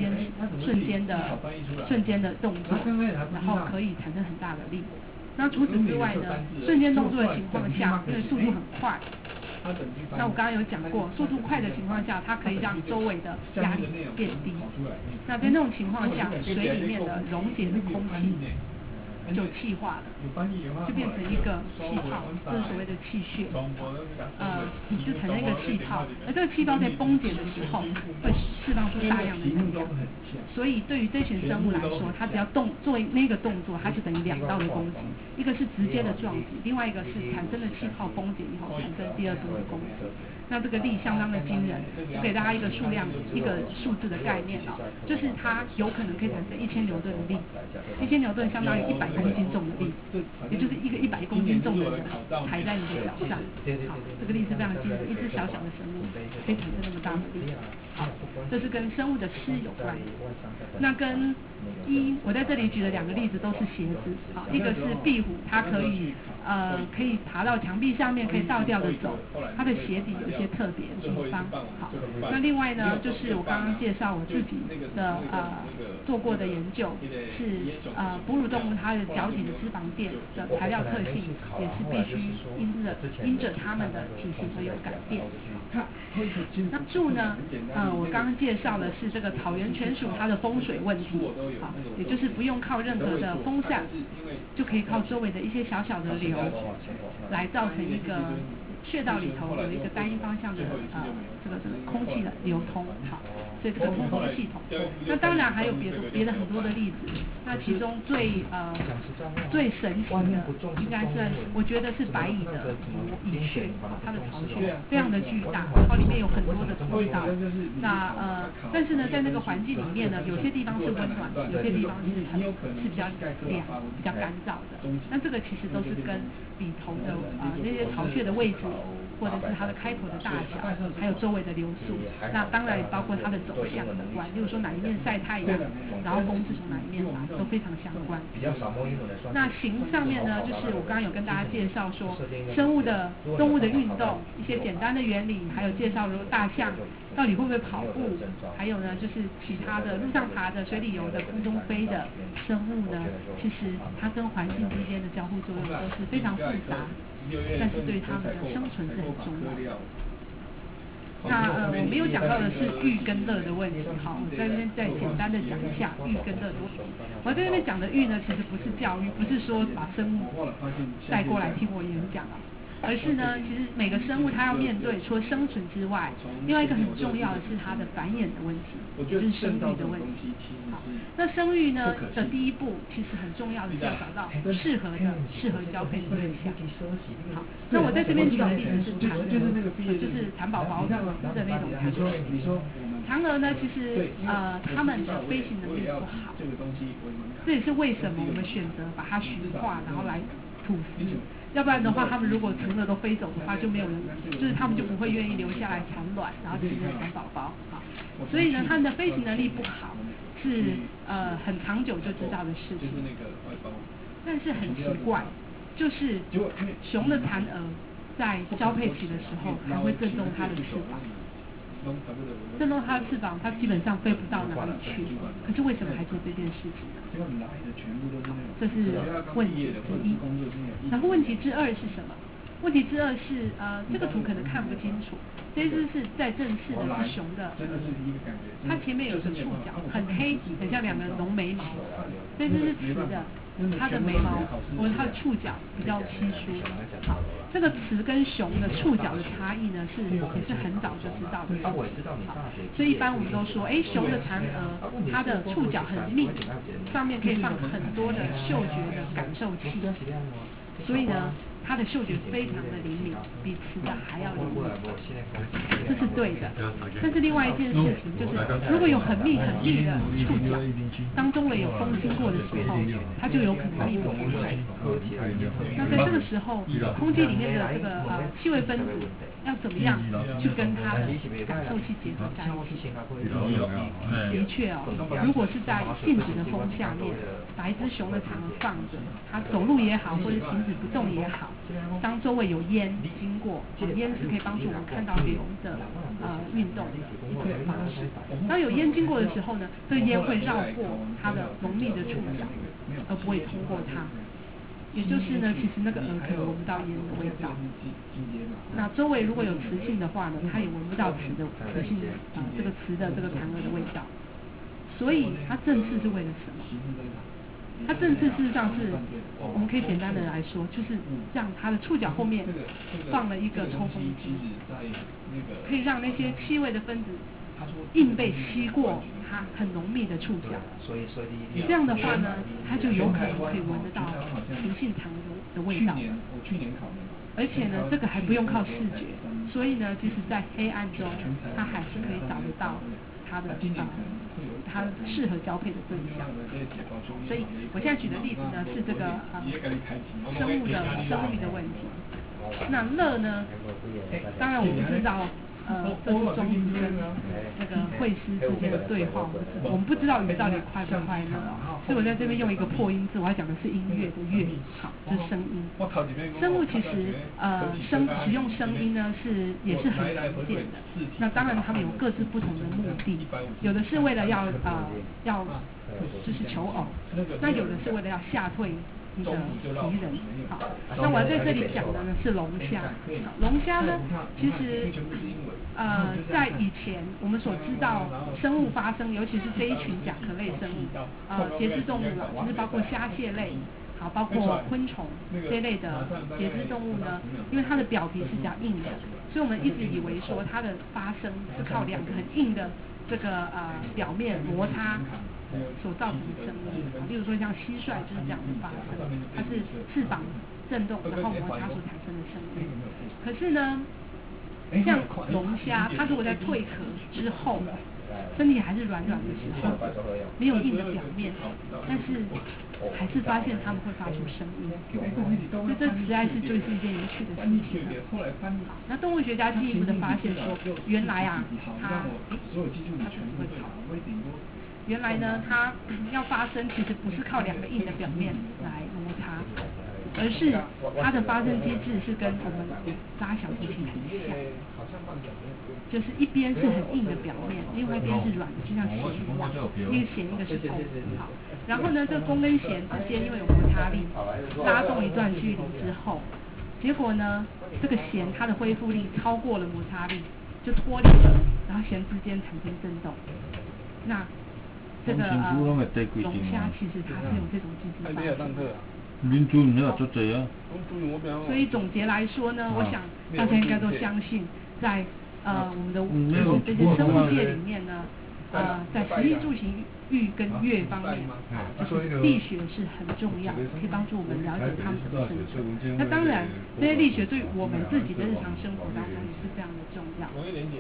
瞬间的动作，然后可以产生很大的力。那除此之外呢，瞬间动作的情况下，因为速度很快，那我刚刚有讲过，速度快的情况下，它可以让周围的压力变低。那在那种情况下，水里面的溶解的空气就气化了，就变成一个气泡，这是所谓的气血，就产生一个气泡，而这个气泡在崩解的时候会释放出大量的能量，所以对于这群生物来说，它只要做那个动作，它就等于2道的攻击，一个是直接的撞击，另外一个是产生的气泡崩解以后产生第2波的攻击。 那这个力相当的惊人，我给大家一个数字的概念哦，就是它有可能可以产生1000牛顿的力，1000牛顿相当于100公斤重的力，也就是一个100公斤重的人踩在你的脚上，好，这个力是非常惊人，一只小小的生物可以产生那么大的力，好，这是跟生物的湿有关。那跟我在这里举的2个例子都是鞋子，好，一个是壁虎，它可以爬到墙壁上面，可以倒吊着走，它的鞋底有一些特别的地方，好，那另外呢，就是我刚刚介绍我自己的做过的研究是哺乳动物它的脚底的脂肪垫的材料特性也是必须因着它们的体型而有改变。那树呢，我刚刚介绍的是这个草原犬属它的风水问题，好，也就是不用靠任何的风扇，就可以靠周围的一些小小的流来造成一个穴道里头有一个单一方向的这个空气的流通，好，所以这个通风系统。那当然还有别的很多的例子，那其中最神奇的应该是我觉得是白蚁的蚁穴，它的巢穴非常的巨大，然后里面有很多的通道。那但是呢，在那个环境里面呢，有些地方是温暖的，有些地方是比较凉、比较干燥的。那这个其实都是跟里头的那些巢穴的位置，或者是它的开口的大小，还有周围的流速，那当然也包括它的走向有关，例如说哪一面晒太阳，然后风是从哪一面来，都非常相关。那形上面呢，就是我刚刚有跟大家介绍说，动物的运动一些简单的原理，还有介绍如大象到底会不会跑步，还有呢就是其他的路上爬的、水里游的、空中飞的生物呢，其实它跟环境之间的交互作用都是非常复杂，但是对它们的生存是很重要的。那我没有讲到的是欲跟乐的问题，好，我在这边再简单的讲一下欲跟乐的问题。我在这边讲的欲呢，其实不是教育，不是说把生物带过来听我演讲啊，而是呢，其实每个生物它要面对除了生存之外，另外一个很重要的是它的繁衍的问题，就是生育的问题。好，那生育呢的第一步其实很重要的是要找到适合交配的对象。好，那我在这边举的例子是蚕蛾，就是蚕宝宝的那种蚕蛾。蚕蛾呢，其实它们的飞行能力不好，这也是为什么我们选择把它驯化，然后来吐食。要不然的话，他们如果成了都飞走的话，就没有人，就是他们就不会愿意留下来产卵，然后生产宝宝啊。所以呢，他们的飞行能力不好，是很长久就知道的事情。但是很奇怪，就是雄的蚕蛾在交配期的时候还会震动它的翅膀。震动它的翅膀，它基本上飞不到哪里去。可是为什么还做这件事情呢？这是问题之一。然后问题之二是什么？问题之二是这个图可能看不清楚。这只是在正式的是雄的，它前面有个触角，很黑，很像2个浓眉毛。这只是雌的，它的眉毛它的触角比较稀疏。好，这个雌跟雄的触角的差异呢，也是很早就知道的事情。好，所以一般我们都说，雄的蚕蛾它的触角很密，上面可以放很多的嗅觉的感受器，所以呢，它的嗅觉非常的灵敏，比雌的还要灵敏，这是对的。但是另外一件事情就是，如果有很密的触角，当中有风经过的时候，它就有可能密不出来。那在这个时候，空气里面的这个气味分子要怎么样去跟它的感受器结合在一起？的确如果是在静止的风下面，把一只雄的蚕蛾放着，它走路也好，或者停止不动也好，当周围有烟经过，烟是可以帮助我们看到流的运动的一种方式。当有烟经过的时候呢，这个烟会绕过它的浓密的触角，而不会通过它。也就是呢，其实那个蛾可以闻不到烟的味道。那周围如果有雌性的话呢，它也闻不到雌性这个雌的这个蚕蛾的味道。所以它正式是为了什么？它正式事实上是，我们可以简单的来说，就是让它的触角后面放了一个抽风机，可以让那些气味的分子硬被吸过它很浓密的触角。这样的话呢，它就有可能可以闻得到平性糖的味道。 去年考的。 而且呢，这个还不用靠视觉，所以呢，即使在黑暗中，它还是可以找得到它的它适合交配的对象。所以我现在举的例子呢，是这个生物力的问题。那乐呢，当然我们知道。这是庄子跟那个惠施之间的对话，我们不知道鱼到底快不快乐，所以我在这边用一个破音字，我要讲的是音乐的乐，好，就是声音。生物其实使用声音呢也是很常见的。那当然他们有各自不同的目的，有的是为了要就是求偶，那有的是为了要吓退你的敌人。好，那我在这里讲的呢是龙虾。龙虾呢，其实在以前我们所知道生物发生，尤其是这一群甲壳类生物，节肢动物啊，就是包括虾蟹类，好，包括昆虫这类的节肢动物呢，因为它的表皮是比较硬的，所以我们一直以为说它的发生是靠两个很硬的这个表面摩擦所造成的声音。例如说像蟋蟀就是这样的发生，它是翅膀震动然后摩擦所产生的声音。可是呢，像龙虾，它如果在蜕壳之后，身体还是软软的时候，没有硬的表面，但是还是发现它们会发出声音，所以这实在是就是一件有趣的事情了。那动物学家进一步的发现说，原来啊，它自己会跑。原来呢，它要发生其实不是靠两个硬的表面来摩擦，而是它的发生机制是跟我们拉小提琴很像，就是一边是很硬的表面，另外一边是软的，就像弦一样，一个弦一个是弓。好，然后呢，这个弓跟弦之间因为有摩擦力，拉动一段距离之后，结果呢，这个弦它的恢复力超过了摩擦力，就脱离了，然后弦之间产生振动。那这个龙虾其实它是有这种机制发生的。所以总结来说呢，我想大家应该都相信，在我们的这些生物界里面呢，在食衣住行育跟乐方面，就是力学是很重要，可以帮助我们了解它们怎么生存。那当然，这些力学对我们自己的日常生活当中也是非常的重要。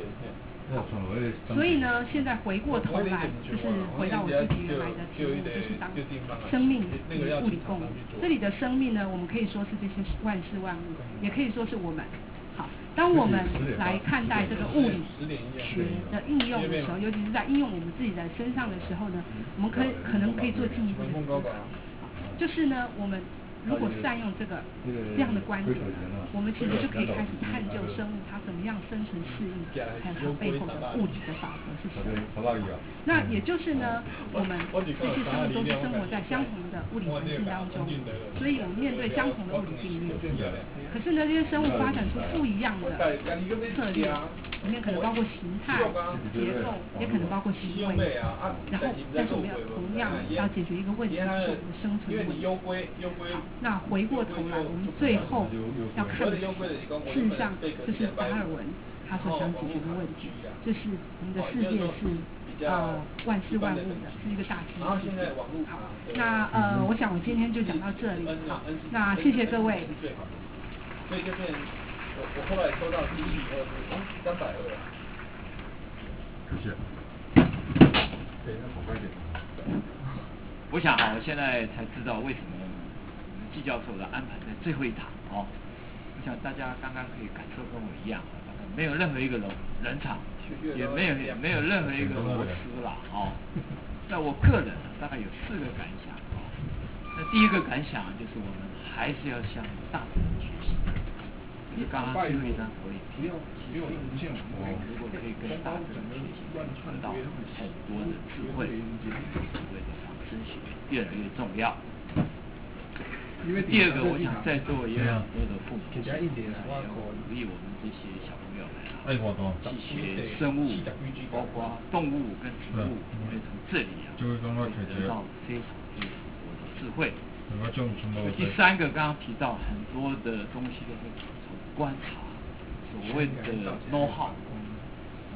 所以呢，现在回过头来，就是回到我自己原来的题目，就是当生命与物理共舞。这里的生命呢，我们可以说是这些万事万物，也可以说是我们。好，当我们来看待这个物理学的应用的时候，尤其是在应用我们自己在身上的时候呢，我们可能可以做进一步的思考。就是呢，我们如果善用这样的观点，我们其实就可以开始探究生物它怎么样生存适应，还有它背后的物理的法则是什么。那也就是呢，我们这些生物都是生活在相同的物理环境当中，所以我们面对相同的物理定律。可是呢，这些生物发展出不一样的策略，里面可能包括形态、结构，也可能包括行为。然后，但是我们要同样要解决一个问题，就是我们的生存问题。好，那回过头来，我们最后要看的是，事实上就是达尔文他所想解决的问题，就是我们的世界是万事万物的，是一个大集体。好，那我想我今天就讲到这里。好，那谢谢各位。 所以就变我后来收到第一笔2是320啊。 谢谢。对，那好快点。我想我现在才知道为什么我们季教授的安排在最后一堂哦。我想大家刚刚可以感受跟我一样，没有任何一个人场，也没有任何一个螺丝啦哦。那我个人大概有4个感想哦。那第一个感想就是我们还是要向大自然学习。就是刚刚最后一张投影片，如果可以跟大自然学习，得到很多的智慧，所谓的仿生学越来越重要。第二个，我想在座也有很多的父母亲，要鼓励我们这些小朋友们去学生物，包括动物跟植物，因为从这里可以得到非常多的智慧。第3个，刚刚提到很多的东西都是从观察，所谓的 know how，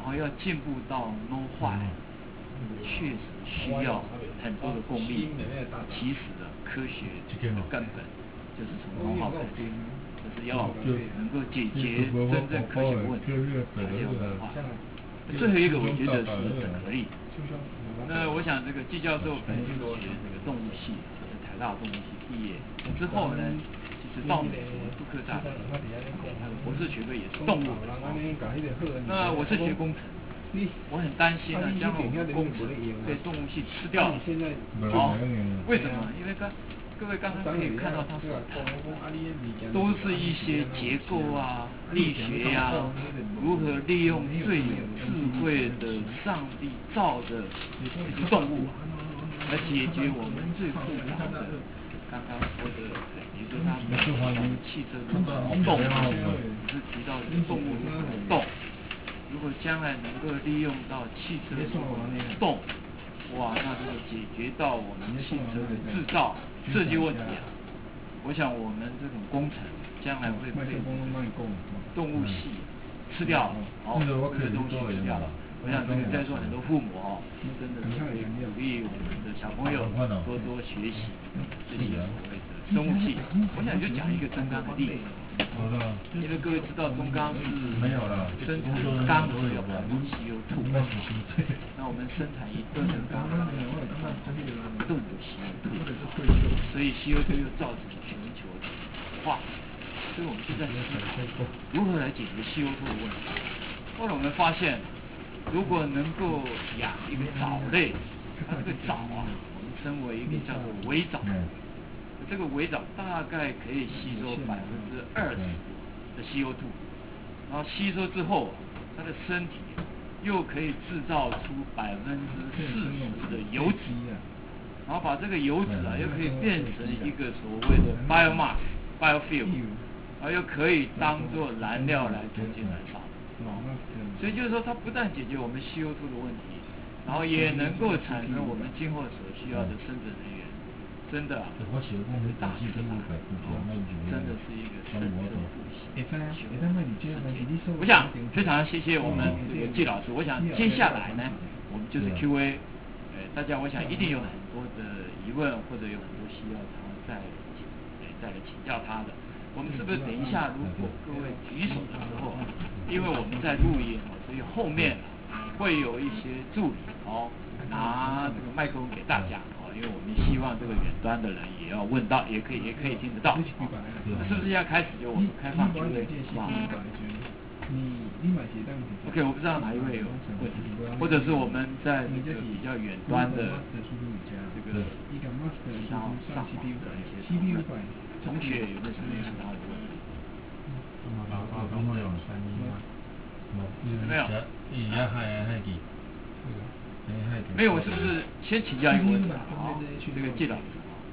然后要进步到 no 坏，确实需要很多的功力。其实的科学的根本就是从文化开始，就是要能够解决真正科学问题，才要文化。最后一个我觉得是整合力。那我想这个季教授本身学这个动物系，在台大动物系毕业之后呢，其实到美国杜克大学，他的博士学位也是动物。那我是学工程，我很担心呢，将来我们工程被动物系吃掉了。为什么？因为各位刚刚可以看到他所谈的，都是一些结构啊、力学呀、如何利用最有智慧的上帝造的这些动物来解决我们最复杂的刚刚说的，比如说他们汽车的动，是提到这个动物如何动，如果将来能够利用到汽车如何动，哇，那这个解决到我们汽车的制造设计问题啊！我想我们这种工程将来会被动物系吃掉了，这个东西吃掉了。我想这个在座很多父母真的是可以鼓励我们的小朋友多多学习这些所谓的生物系。我想就讲一个中钢的例子，因为各位知道中钢是生产钢的要排放CO2，那我们生产一吨的钢要1吨的CO2，所以CO2又造成全球的化石，所以我们就在思考如何来解决CO2的问题。后来我们发现，如果能够养一个藻类，它这个藻啊，我们称为一个叫做微藻，这个微藻大概可以吸收20%的 CO2， 然后吸收之后，它的身体又可以制造出40%的油脂，然后把这个油脂又可以变成一个所谓的 biomass、biofuel， 然后又可以当作燃料来重新燃烧。所以就是说，它不但解决我们 CO2 的问题，然后也能够产生我们今后所需要的生存能源。真的大自然真的是一个深深呼吸。我想非常谢谢我们这个季老师。我想接下来呢，我们就是 Q&A， 大家我想一定有很多的疑问，或者有很多需要他再来请教他的。我们是不是等一下，如果各位举手的时候，因为我们在录音所以后面会有一些助理拿这个麦克风给大家因为我们希望这个远端的人也要问到，也可以听得到。是不是要开始就我们开放Q&A？好不好？OK， 我不知道哪一位有问题，或者是我们在这个比较远端的这个其他上网的一些同学有没有什么其他的问题？没有。没有，我是不是先请教一个问题？这个季老师，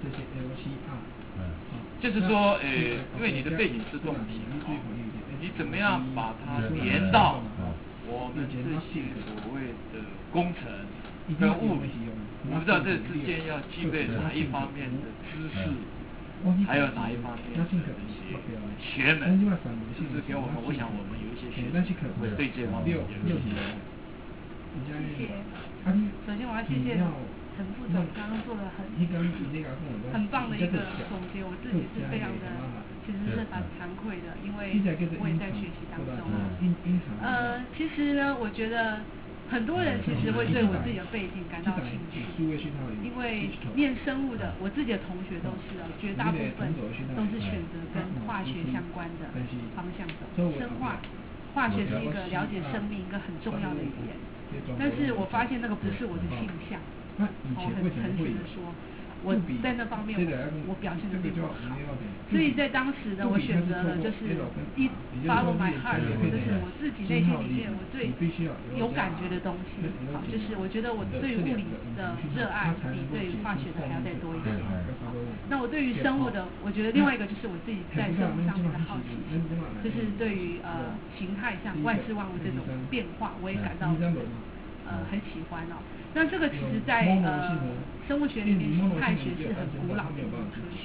就是说，因为你的背景是动物系，你怎么样把它连到我们这些所谓的工程跟物理？我不知道这之间要具备哪一方面的知识，还有哪一方面的一些学门，是不是给我们？我想我们有一些学生会对这方面有兴趣。 谢谢。首先我要谢谢陈副总刚刚做了很棒的一个总结，我自己是非常的，其实是蛮惭愧的，因为我也在学习当中。其实呢，我觉得很多人其实会对我自己的背景感到兴趣，因为念生物的，我自己的同学都是绝大部分都是选择跟化学相关的方向走，化学是一个了解生命一个很重要的语言。但是我发现那个不是我的性向，我很诚实的说，我在那方面我表现的并不好，所以在当时呢，我选择了就是follow my heart，就是我自己内心里面我最有感觉的东西，就是我觉得我对于物理的热爱比对于化学的还要再多一些。那我对于生物的，我觉得另外一个就是我自己在生物上面的好奇心，就是对于形态上万事万物这种变化，我也感到很喜欢那这个其实在生物学里面，形态学是很古老的一种科学。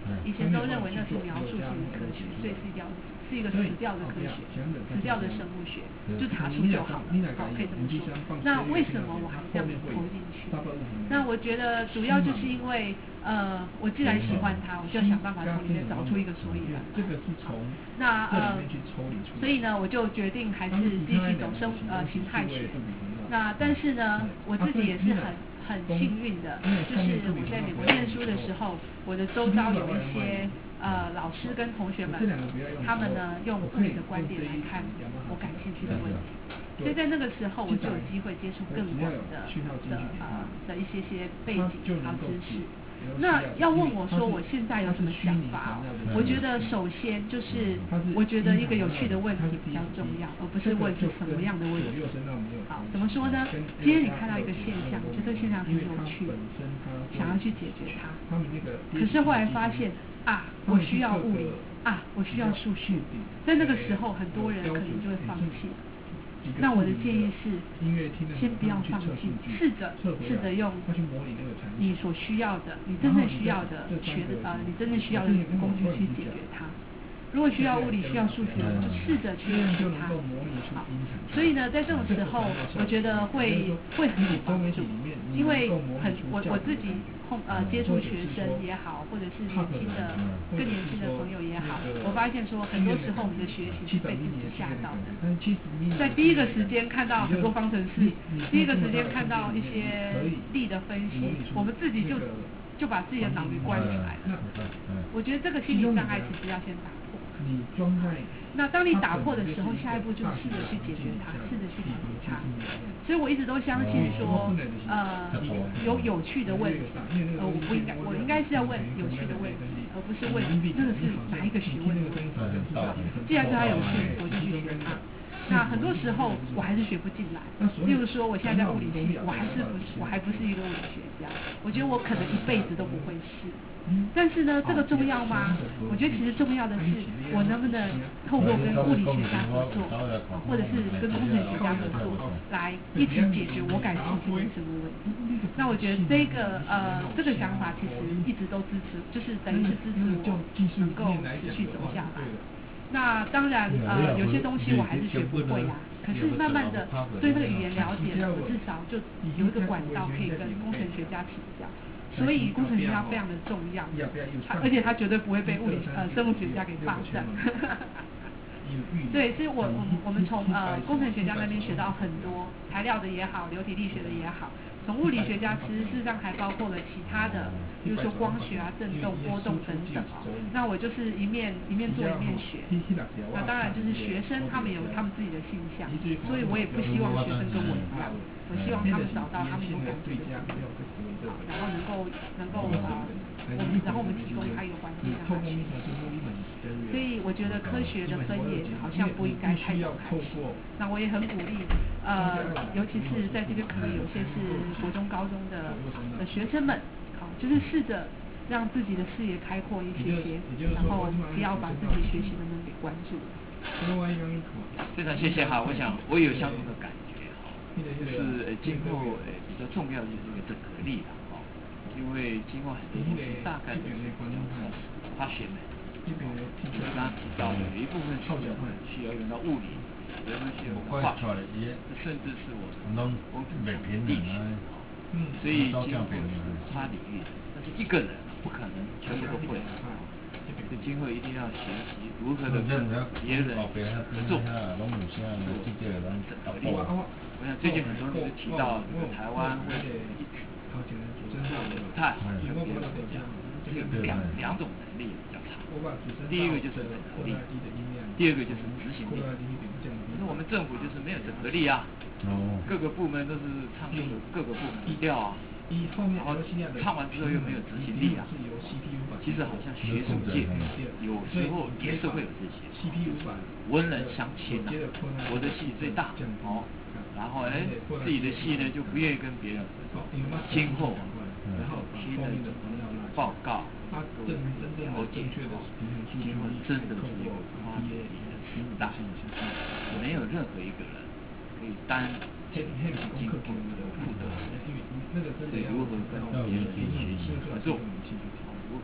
以前都认为那是描述性的科学，所以是一个死掉的科学，死掉的生物学，就查出就好了，好，可以这么说。那为什么我还这样投进去？那我觉得主要就是因为我既然喜欢它，我就要想办法从里面找出一个所以然。那所以呢，我就决定还是继续走形态学。那但是呢，我自己也是很幸运的，就是我在美国念书的时候，我的周遭有一些老师跟同学们，他们呢用物理的观点来看我感兴趣的问题，所以在那个时候我就有机会接触更广的一些背景和知识。那要问我说我现在有什么想法？我觉得首先就是我觉得一个有趣的问题比较重要，而不是问是什么样的问题。好，怎么说呢？今天你看到一个现象，觉得现象很有趣，想要去解决它，可是后来发现啊，我需要物理啊，我需要数学，在那个时候很多人可能就会放弃。那我的建议是，先不要放弃，试着用你所需要的，你真正需要的你真正需要的工具去解决它。如果需要物理、需要数学，就试着去解决它。好，所以呢，在这种时候，我觉得会很有帮助，因为我自己接触学生也好，或者是更年轻的朋友也好，我发现说很多时候我们的学习是被自己吓到的，在第一个时间看到很多方程式，第一个时间看到一些力的分析，我们自己就把自己的脑给关起来了。我觉得这个心理障碍其实要先打破。那当你打破的时候，下一步就试着去解决它，试着去解决它。所以我一直都相信说，有趣的问题，我应该是要问有趣的问题，而不是问那个是哪一个学问的问题。既然对它有趣，我就去学它。那很多时候我还是学不进来，例如说我现在在物理系，我还不是一个物理学家，我觉得我可能一辈子都不会是。但是呢，这个重要吗？我觉得其实重要的是我能不能透过跟物理学家合作，或者是跟工程学家合作，来一起解决我感兴趣的生物问题。那我觉得这个想法其实一直都支持，就是等于是支持我能够持续走下来。那当然有些东西我还是学不会啊，可是慢慢的对那个语言了解了，我至少就有一个管道可以跟工程学家请教。所以工程学家非常的重要，而且他绝对不会被生物学家给霸占。对，所以我们从工程学家那边学到很多材料的也好，流体力学的也好。从物理学家其实事实上还包括了其他的，比如说光学啊、振动、波动等等那我就是一面做一面学。那当然就是学生他们有他们自己的性向，所以我也不希望学生跟我一样，我希望他们找到他们有感觉的自己，然后然后我们提供他一个环境让他学习。所以我觉得科学的分野好像不应该太早开始。那我也很鼓励，尤其是在这边可能有些是国中、高中的学生们，好，就是试着让自己的视野开阔一些，然后不要把自己学习的门给关住。 非常谢谢哈，我想我也有相同的感觉哈，就是今后比较重要的就是这个整合力了哈，因为今后很多东西大概都是比较化学美。刚刚提到的有一部分需要用到物理，有的需要用到化学，甚至是我们工程上的力学，所以今后是跨领域的，但是一个人不可能全部都会，所以今后一定要学习如何的跟别人合作，整合力。我想最近很多人都提到这个台湾为什么一直做的不太好，跟别人不一样，这个两种能力比较差。第一个就是整合力，第二个就是执行力。可是我们政府就是没有整合力啊，各个部门都是唱各个部门的调啊，然后唱完之后又没有执行力啊。其实好像学术界有时候也是会有这些，文人相亲啊，我的戏最大哦，然后自己的戏呢就不愿意跟别人合作，今后新的报告。了解，今后真的是一个跨领域的时代，没有任何一个人可以担今后的负责人。所以如何跟别人学习合作，如何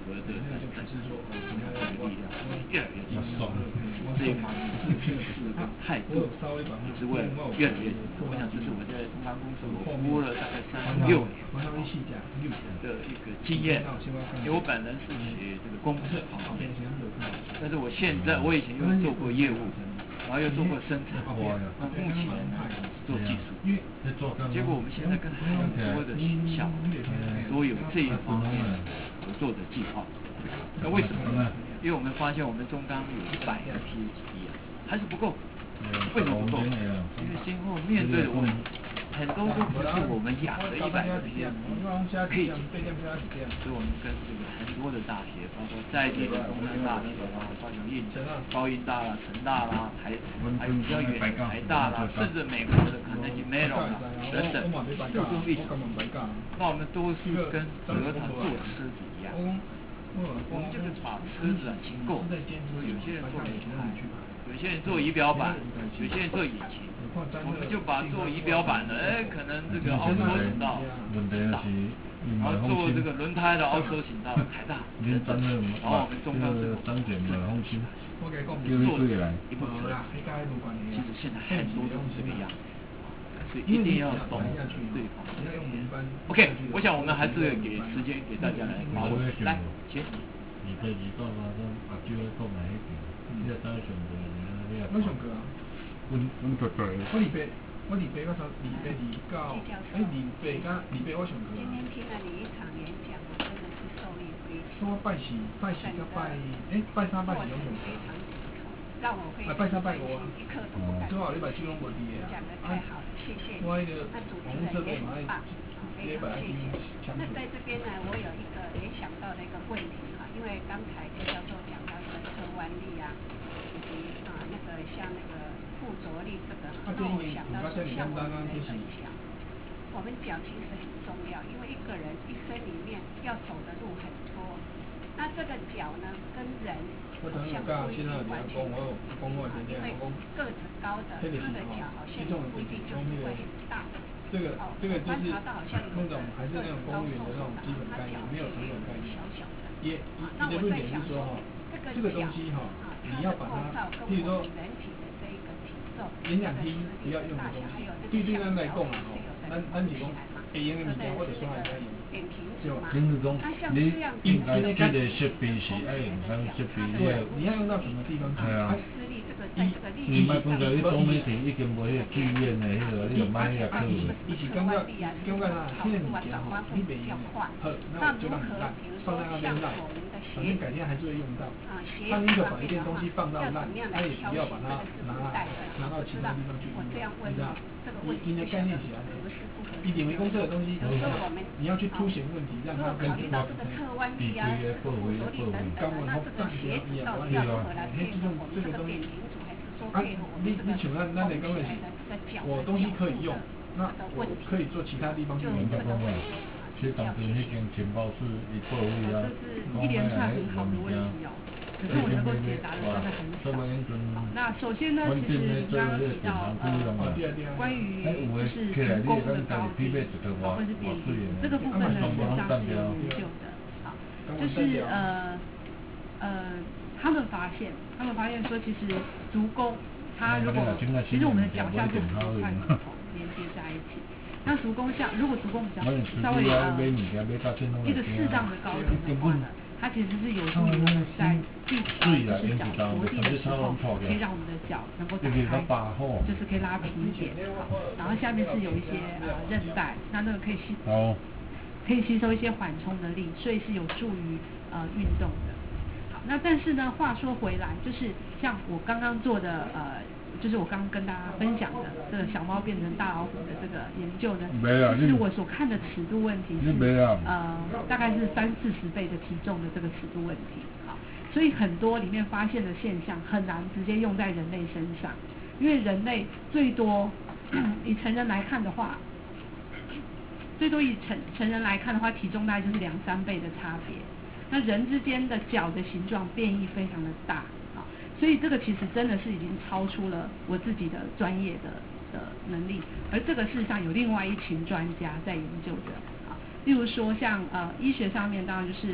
合的整个力量越来越强，这一方面是个态度也是会越来越强。我想这是我在中钢公司我服务了大概36年的一个经验，因为我本人是学这个工程方面，但是我以前又做过业务。然后又做过生产，那目前做技术，结果我们现在跟很多的学校都有这一方面合作的计划。那为什么呢？因为我们发现我们中钢有100个 PhD 还是不够。为什么不够？因为今后面对的问题很多都不是我们养的100个 PhD 可以解决。所以我们跟这个很多的大学，包括在地的中山大学啦、高音大啦、成大啦、还有比较远的台大啦，甚至美国的可能Mellon啦等等，各种一种。那我们都是跟德塔做车子一样，我们就是把车子结构，有些人做轮胎，有些人做仪表板，有些人做引擎，我们就把做仪表板的，可能这个凹收请到成大，然后做这个轮胎的凹收请到台大，然后我们中钢是做一部车，其实现在很多都是这个样子。所以一定要懂对方。OK， 我想我们还是给时间给大家来讨论。来，请。 我上课啊。我礼拜到2我上课。今天听了你一场演讲，我真的是受益匪浅。我拜4拜3拜4有上课。让我会拜3拜5啊，最好你把金融问题啊，我那个网络设备嘛，也把它强制。那在这边呢，我有一个联想到的一个问题哈，因为刚才邱教授讲到这个车弯力啊，以及那个像那个附着力这个，那我想到说像我们的分享，我们脚其实很重要，因为一个人一生里面要走的路很多，那这个脚呢跟人。好像不一定完全因为个子高的，他的脚好像不一定就是会很大。这个就是那种还是那种公务员的那种基本概念，没有成本概念。也你的论点是说哈，这个东西哈，你要把它，譬如说演讲厅不要用的东西，对咱来讲啊吼，咱是讲会用的物件，我就说还是要用。 就是讲，你应该这个设备是要用啥设备？ 你要用到什么地方去？ 你莫讲到你讲的是已经无迄个剧院的迄个，你就买遐课。 伊是感觉啊，迄个物件吼，你袂用好，那我就让你烂，放在那边烂，反正改天还是会用到。他宁可把一件东西放到烂，他也不要把它拿到其他地方去用，你知道？你的概念是安尼。以点为公这个东西，你要去凸显问题，让它跟这个比对的部位的部位。 刚完后大小一样，完了，这个东西，你像咱的讲的是，我东西可以用，那我可以做其他地方去用。 其实当初那间情报室一到位啊， 这是一连串很好的问题哦。可是我能够解答的真的很少。好，那首先呢，其实你刚刚提到关于就是成功的高低，或是变低，这个部分呢事实上是有研究的。好，就是他们发现说，其实足弓它如果其实我们的脚下是很多块骨头连接在一起。那足弓如果足弓比较稍微一个适当的高度的话呢，它其实是有助于我们在地就是脚着地的时候，可以让我们的脚能够打开，就是可以拉平一点。然后下面是有一些韧带，那个可以吸收一些缓冲的力，所以是有助于运动的。好，那但是呢，话说回来，就是像我刚刚做的就是我刚刚跟大家分享的这个小猫变成大老虎的这个研究呢，其实我所看的尺度问题是大概是30-40倍的体重的这个尺度问题。好，所以很多里面发现的现象很难直接用在人类身上，因为人类最多以成人来看的话，体重大概就是2-3倍的差别。那人之间的脚的形状变异非常的大。所以这个其实真的是已经超出了我自己的专业的能力，而这个事实上有另外一群专家在研究着啊，例如说像医学上面当然就是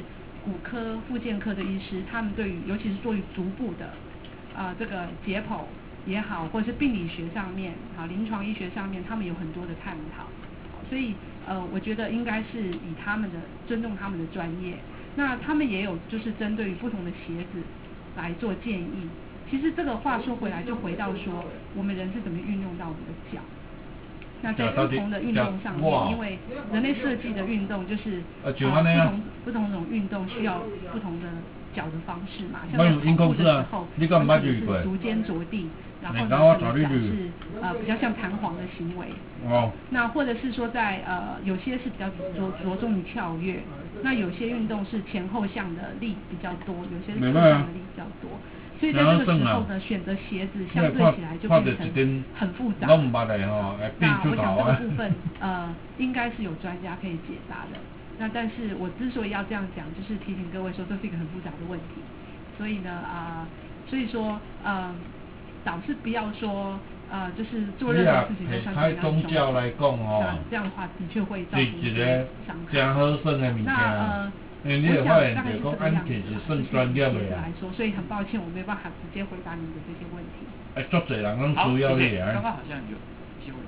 骨科、复健科的医师，他们对于尤其是对于足部的这个解剖也好，或者是病理学上面临床医学上面，他们有很多的探讨。所以我觉得应该是以他们的尊重他们的专业，那他们也有就是针对于不同的鞋子来做建议。其实这个话说回来，就回到说我们人是怎么运用到我们的脚。那在不同的运动上面，因为人类设计的运动就是不同种运动需要不同的脚的方式嘛。像在跑步的时候，我们是足尖着地，然后呢，整个脚是比较像弹簧的行为。那或者是说在有些是比较着重于跳跃，那有些运动是前后向的力比较多，有些是侧向的力比较多。所以在这个时候呢，选择鞋子相对起来就变成很复杂。那我想这个部分应该是有专家可以解答的。那但是我之所以要这样讲，就是提醒各位说这是一个很复杂的问题。所以呢所以说导致不要说就是做任何事情都像开宗教来讲这样的话的确会造成一些伤害。 真好耍的物件。 我想大概是这个样子来说，所以很抱歉我没办法直接回答您的这些问题。 足侪人拢需要你刚刚好像有机会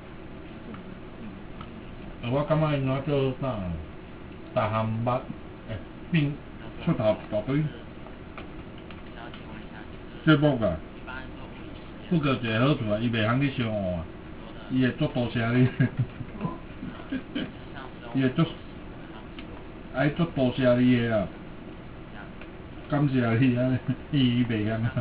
我感觉因做啥？大项目变出头大堆。节目啊，不过一个好处啊，伊袂通去相换，伊会足多谢你，伊会足。爱足多谢你的啦，感谢你啊，伊袂晓啊。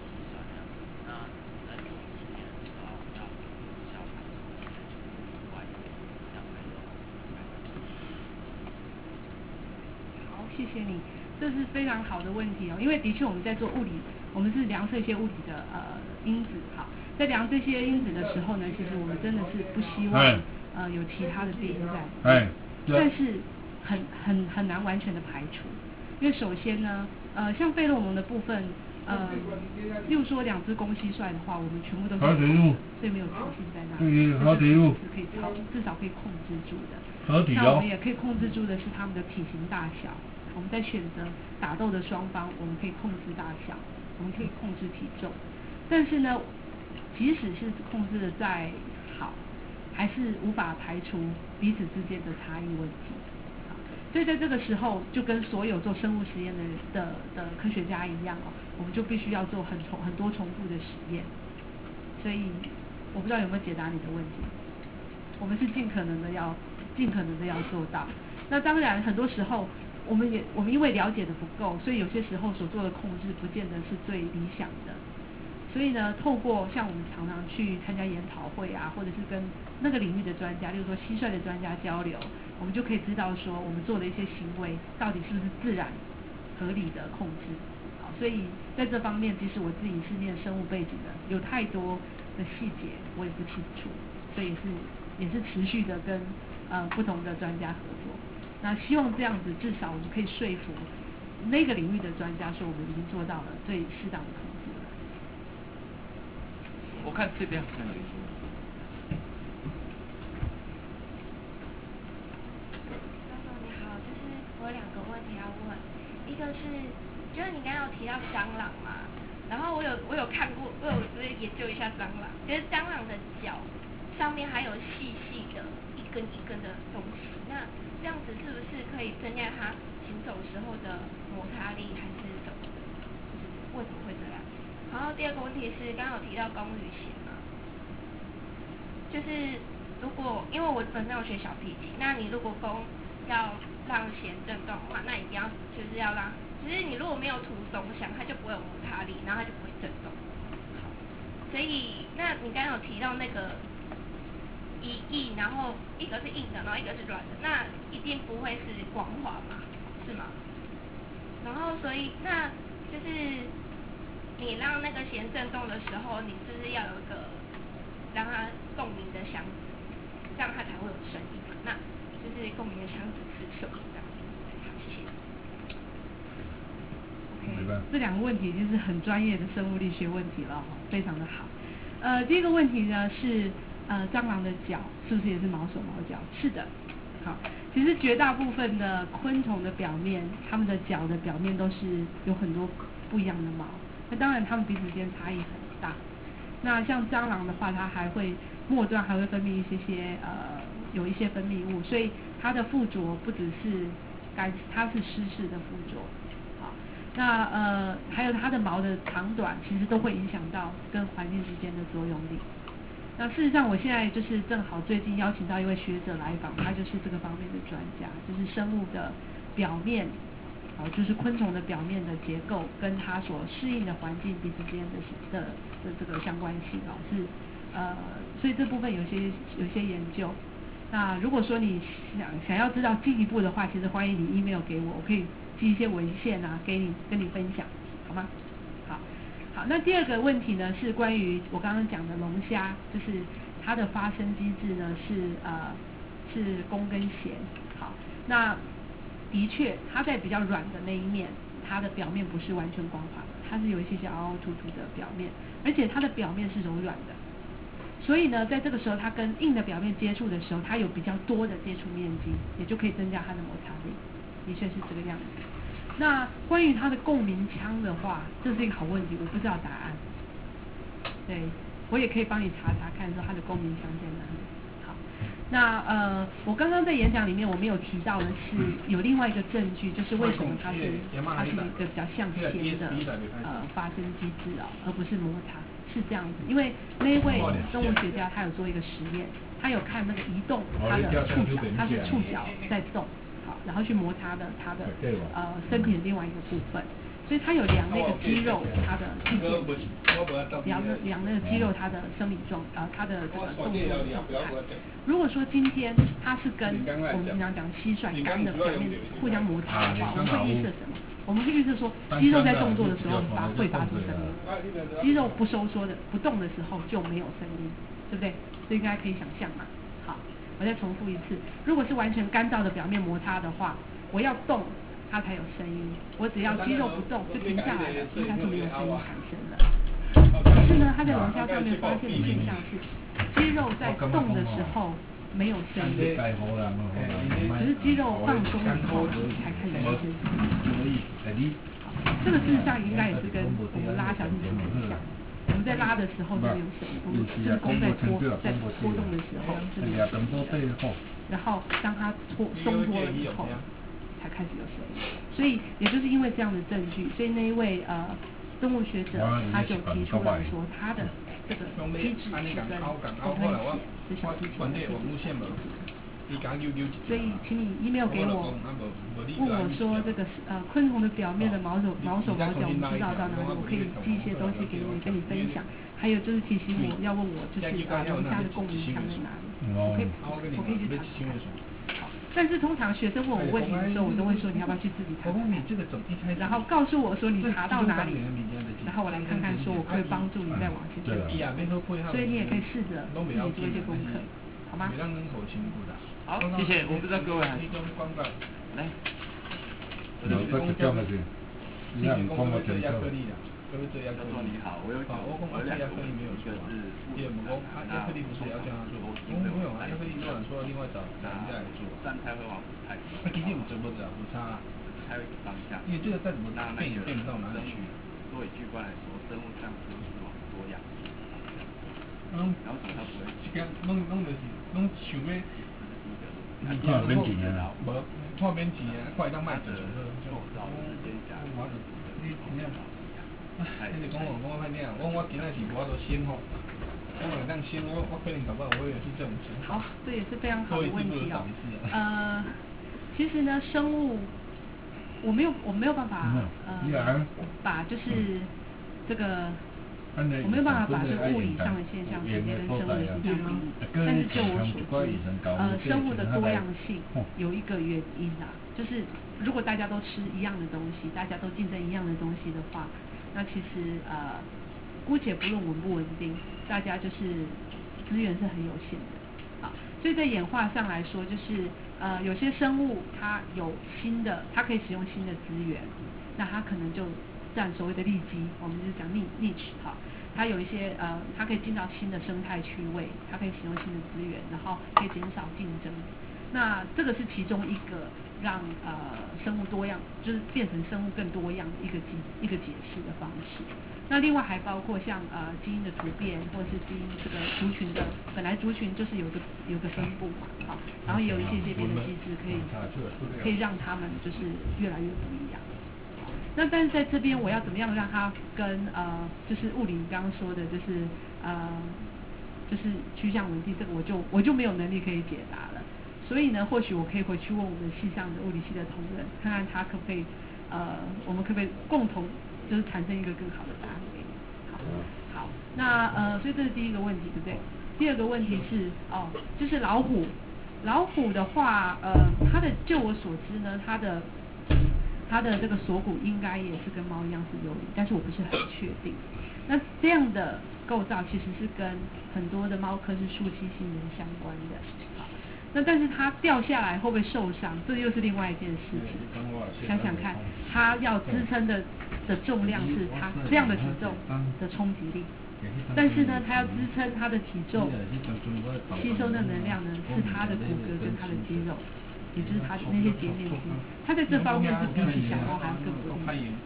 好，谢谢你，这是非常好的问题哦。因为的确我们在做物理，我们是量测一些物理的因子，好，在量这些因子的时候呢，其实我们真的是不希望有其他的变因在，但是。很难完全的排除，因为首先呢，像费洛蒙的部分，例如说2只公蟋蟀的话，我们全部都是所以没有雌性在那里，是可以至少可以控制住的。那我们也可以控制住的是它们的体型大小，我们在选择打斗的双方，我们可以控制大小，我们可以控制体重，但是呢，即使是控制的再好，还是无法排除彼此之间的差异问题。所以在这个时候，就跟所有做生物实验的科学家一样我们就必须要做很多重复的实验。所以我不知道有没有解答你的问题。我们是尽可能的要做到。那当然，很多时候我们因为了解的不够，所以有些时候所做的控制不见得是最理想的。所以呢，透过像我们常常去参加研讨会或者是跟那个领域的专家，例如说蟋蟀的专家交流，我们就可以知道说我们做的一些行为到底是不是自然合理的控制。好，所以在这方面，即使我自己是念生物背景的，有太多的细节我也不清楚，所以也是持续的跟不同的专家合作。那希望这样子，至少我们可以说服那个领域的专家说，我们已经做到了最适当的控制了。 我看这边好像有一个。 我有2个问题要问，一个是，就是你刚刚有提到蟑螂嘛，然后我有看过，我有研究一下蟑螂，就是蟑螂的脚上面还有细细的一根一根的东西，那这样子是不是可以增加它行走时候的摩擦力还是什么的？就是为什么会这样？然后第2个问题是，刚刚有提到公旅鞋嘛，就是如果因为我本身有学小提琴，那你如果要让弦振动的话，那一定要就是要让，就是你如果没有涂松香，它就不会有摩擦力，然后它就不会振动。好，所以那你刚刚有提到那个硬，然后一个是硬的，然后一个是软的，那一定不会是光滑嘛，是吗？然后所以那就是你让那个弦振动的时候，你是不是要有一个让它共鸣的箱子，这样它才会有声音嘛？那就是共鸣的箱子是什么？这样子。好，谢谢。 OK， 这2个问题已经是很专业的生物力学问题了，非常的好。第一个问题呢是蟑螂的脚是不是也是毛手毛脚？是的。好， 其实绝大部分的昆虫的表面，它们的脚的表面都是有很多不一样的毛。那当然，它们彼此之间差异很大。那像蟑螂的话，它还会末端还会分泌有一些分泌物，所以它的附着不只是它是湿式的附着。好，那还有它的毛的长短，其实都会影响到跟环境之间的作用力。那事实上，我现在就是正好最近邀请到一位学者来访，他就是这个方面的专家，就是生物的表面，就是昆虫的表面的结构跟它所适应的环境彼此之间的这个相关性所以这部分有些研究。那如果说你想要知道进一步的话，其实欢迎你 email 给我，我可以寄一些文献跟你分享，好吗？好，那第二个问题呢是关于我刚刚讲的龙虾，就是它的发生机制呢是弓跟弦。好，那的确它在比较软的那一面，它的表面不是完全光滑的，它是有一些凹凹凸凸的表面，而且它的表面是柔软的。所以呢，在这个时候，它跟硬的表面接触的时候，它有比较多的接触面积，也就可以增加它的摩擦力，的确是这个样子。那关于它的共鸣腔的话，这是一个好问题，我不知道答案。对，我也可以帮你查查看，说它的共鸣腔在哪里。好，那我刚刚在演讲里面我没有提到的是，有另外一个证据，就是为什么它是一个比较像弦的发生机制而不是摩擦。是这样子，因为那一位生物学家他有做一个实验，他有看那个移动它的触角，它是触角在动，好，然后去摩擦的它的身体的另外一个部分，所以他有量那个肌肉它的器件，量那个肌肉它的生理它的这个动作的状态。如果说今天它是跟我们经常讲蟋蟀肝的表面互相摩擦的话，我们会预测什么？我们会预测说，肌肉在动作的时候会发出声音，肌肉不收缩的不动的时候就没有声音，对不对？这应该可以想象嘛。好，我再重复一次，如果是完全干燥的表面摩擦的话，我要动它才有声音，我只要肌肉不动就停下来了，应该就没有声音产生了。可是呢，它在龙虾上面发现的现象是，肌肉在动的时候没有声音，只是肌肉放松以后才开始有声音。这个事实上应该也是跟我们拉小提琴很像。我们在拉的时候就有声音，我们就是弓在拖动的时候是没有声音，然后当它松脱了以后才开始有声音。所以也就是因为这样的证据，所以那一位生物学者他就提出来说，他的这个机制是跟弓跟弦是小提琴的这个。所以请你 email 给我，问我说这个昆虫的表面的毛手毛脚我们知道到哪里，我可以寄一些东西给你跟你分享。还有就是提醒我要问我就是龙虾的共鸣腔在哪里，我可以去查查看。好，但是通常学生问我问题的时候，我都会说你要不要去自己查查看，然后告诉我说你查到哪里，然后我来看看说我可以帮助你再往前推进。所以你也可以试着自己做一些功课，好吗？ 好，谢谢。我不知道各位还是来。 有这个叫那个，你看光我整个。 他说你好，我有两个，一个是第二个亚克力不是也要叫他做？没有啊，亚克力做完说另外找人家来做，这样才会往不太。 一定有不差， 还有一个方向。 因为这个再怎么变也变不到哪里去。 作为巨观来说，生物上都是往多样。然后它不会。 弄想要。 你看边几年啊？ 无，看边几年，快当卖走了。你是讲我歹听，我今仔是无法度先吼，我若当先，我可能搞不好我也是这种情况。 好，这也是非常好的问题哦。其实呢，生物我没有办法把就是这个。我没有办法把这个物理上的现象直接跟生物的现象比拟，但是就我所知，生物的多样性有一个原因就是如果大家都吃一样的东西，大家都竞争一样的东西的话，那其实姑且不论稳不稳定，大家就是资源是很有限的。所以在演化上来说，就是有些生物它有它可以使用新的资源，那它可能就占所谓的利基，我们就是讲niche它有一些它可以进到新的生态区位，它可以使用新的资源，然后可以减少竞争。 那这个是其中一个让生物多样，就是变成生物更多样的一个解释的方式。那另外还包括像基因的突变，或者是基因这个族群的，本来族群就是有个分布嘛，好，然后也有一些别的机制可以让他们就是越来越不一样。那但是在这边我要怎么样让它跟就是物理刚刚说的就是趋向稳定，这个我就没有能力可以解答了。所以呢，或许我可以回去问我们系上的物理系的同仁，看看他可不可以我们可不可以共同就是产生一个更好的答案给你。好，那所以这是第一个问题，对不对？第二个问题是就是老虎的话，就我所知呢，它的这个锁骨应该也是跟猫一样是游离，但是我不是很确定。那这样的构造其实是跟很多的猫科是树栖性人相关的。好，那但是它掉下来会不会受伤，这又是另外一件事情。想想看，它要支撑的重量是它这样的体重的冲击力，但是呢，它要支撑它的体重吸收的能量呢，是它的骨骼跟它的肌肉，也就是它的那些结面肌，它在这方面是比起小猫还要更不一样。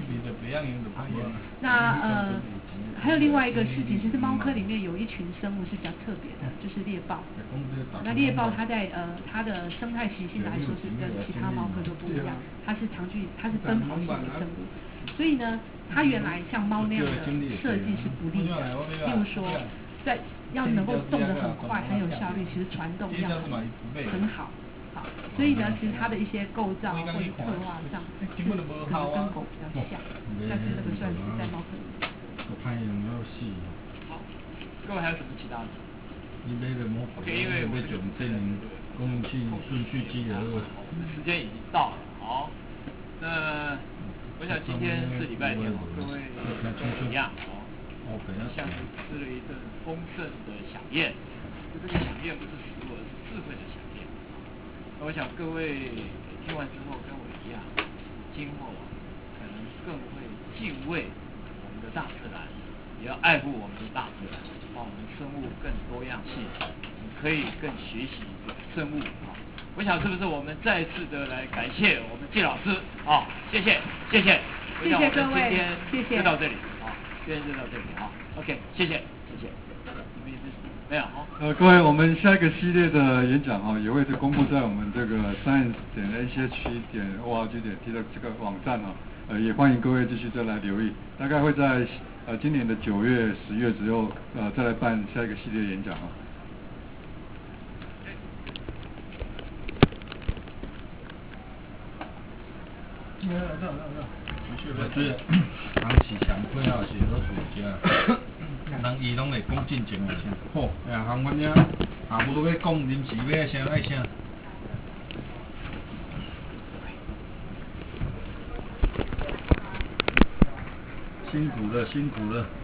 那还有另外一个事情，其实猫科里面有一群生物是比较特别的，就是猎豹。那猎豹它在它的生态习性来说是跟其他猫科都不一样，它是奔跑型的生物，所以呢，它原来像猫那样的设计是不利的。例如说，要能够动得很快、很有效率，其实传动要很好。好，所以呢，其实它的一些构造或者刻画上，可能跟狗比较像，但是那个算是在猫科里面。 好，各位还有什么其他的？OK， 因为我们顺序记得，我们时间已经到了。好，那我想今天是礼拜天，各位跟我一样像是吃了一顿丰盛的飨宴。这个飨宴不是食物，而是智慧的飨宴。我想各位听完之后跟我一样，今后可能更会敬畏我们的大自然，也要爱护我们的大自然，让我们生物更多样性，可以更学习生物我想是不是我们再次的来感谢我们季老师谢谢。 谢谢各位， 今天就到这里今天就到这里OK， 谢谢。没有各位，我们下一个系列的演讲也会是公布在我们这个 science.ach.org.t 的这个网站也欢迎各位继续再来留意，大概会在今年的9月、10月之后再来办下一个系列演讲人是上配合是好处食，人伊拢会讲真情的啥。好，像阮遐下午都要讲临时要啥爱啥。辛苦了。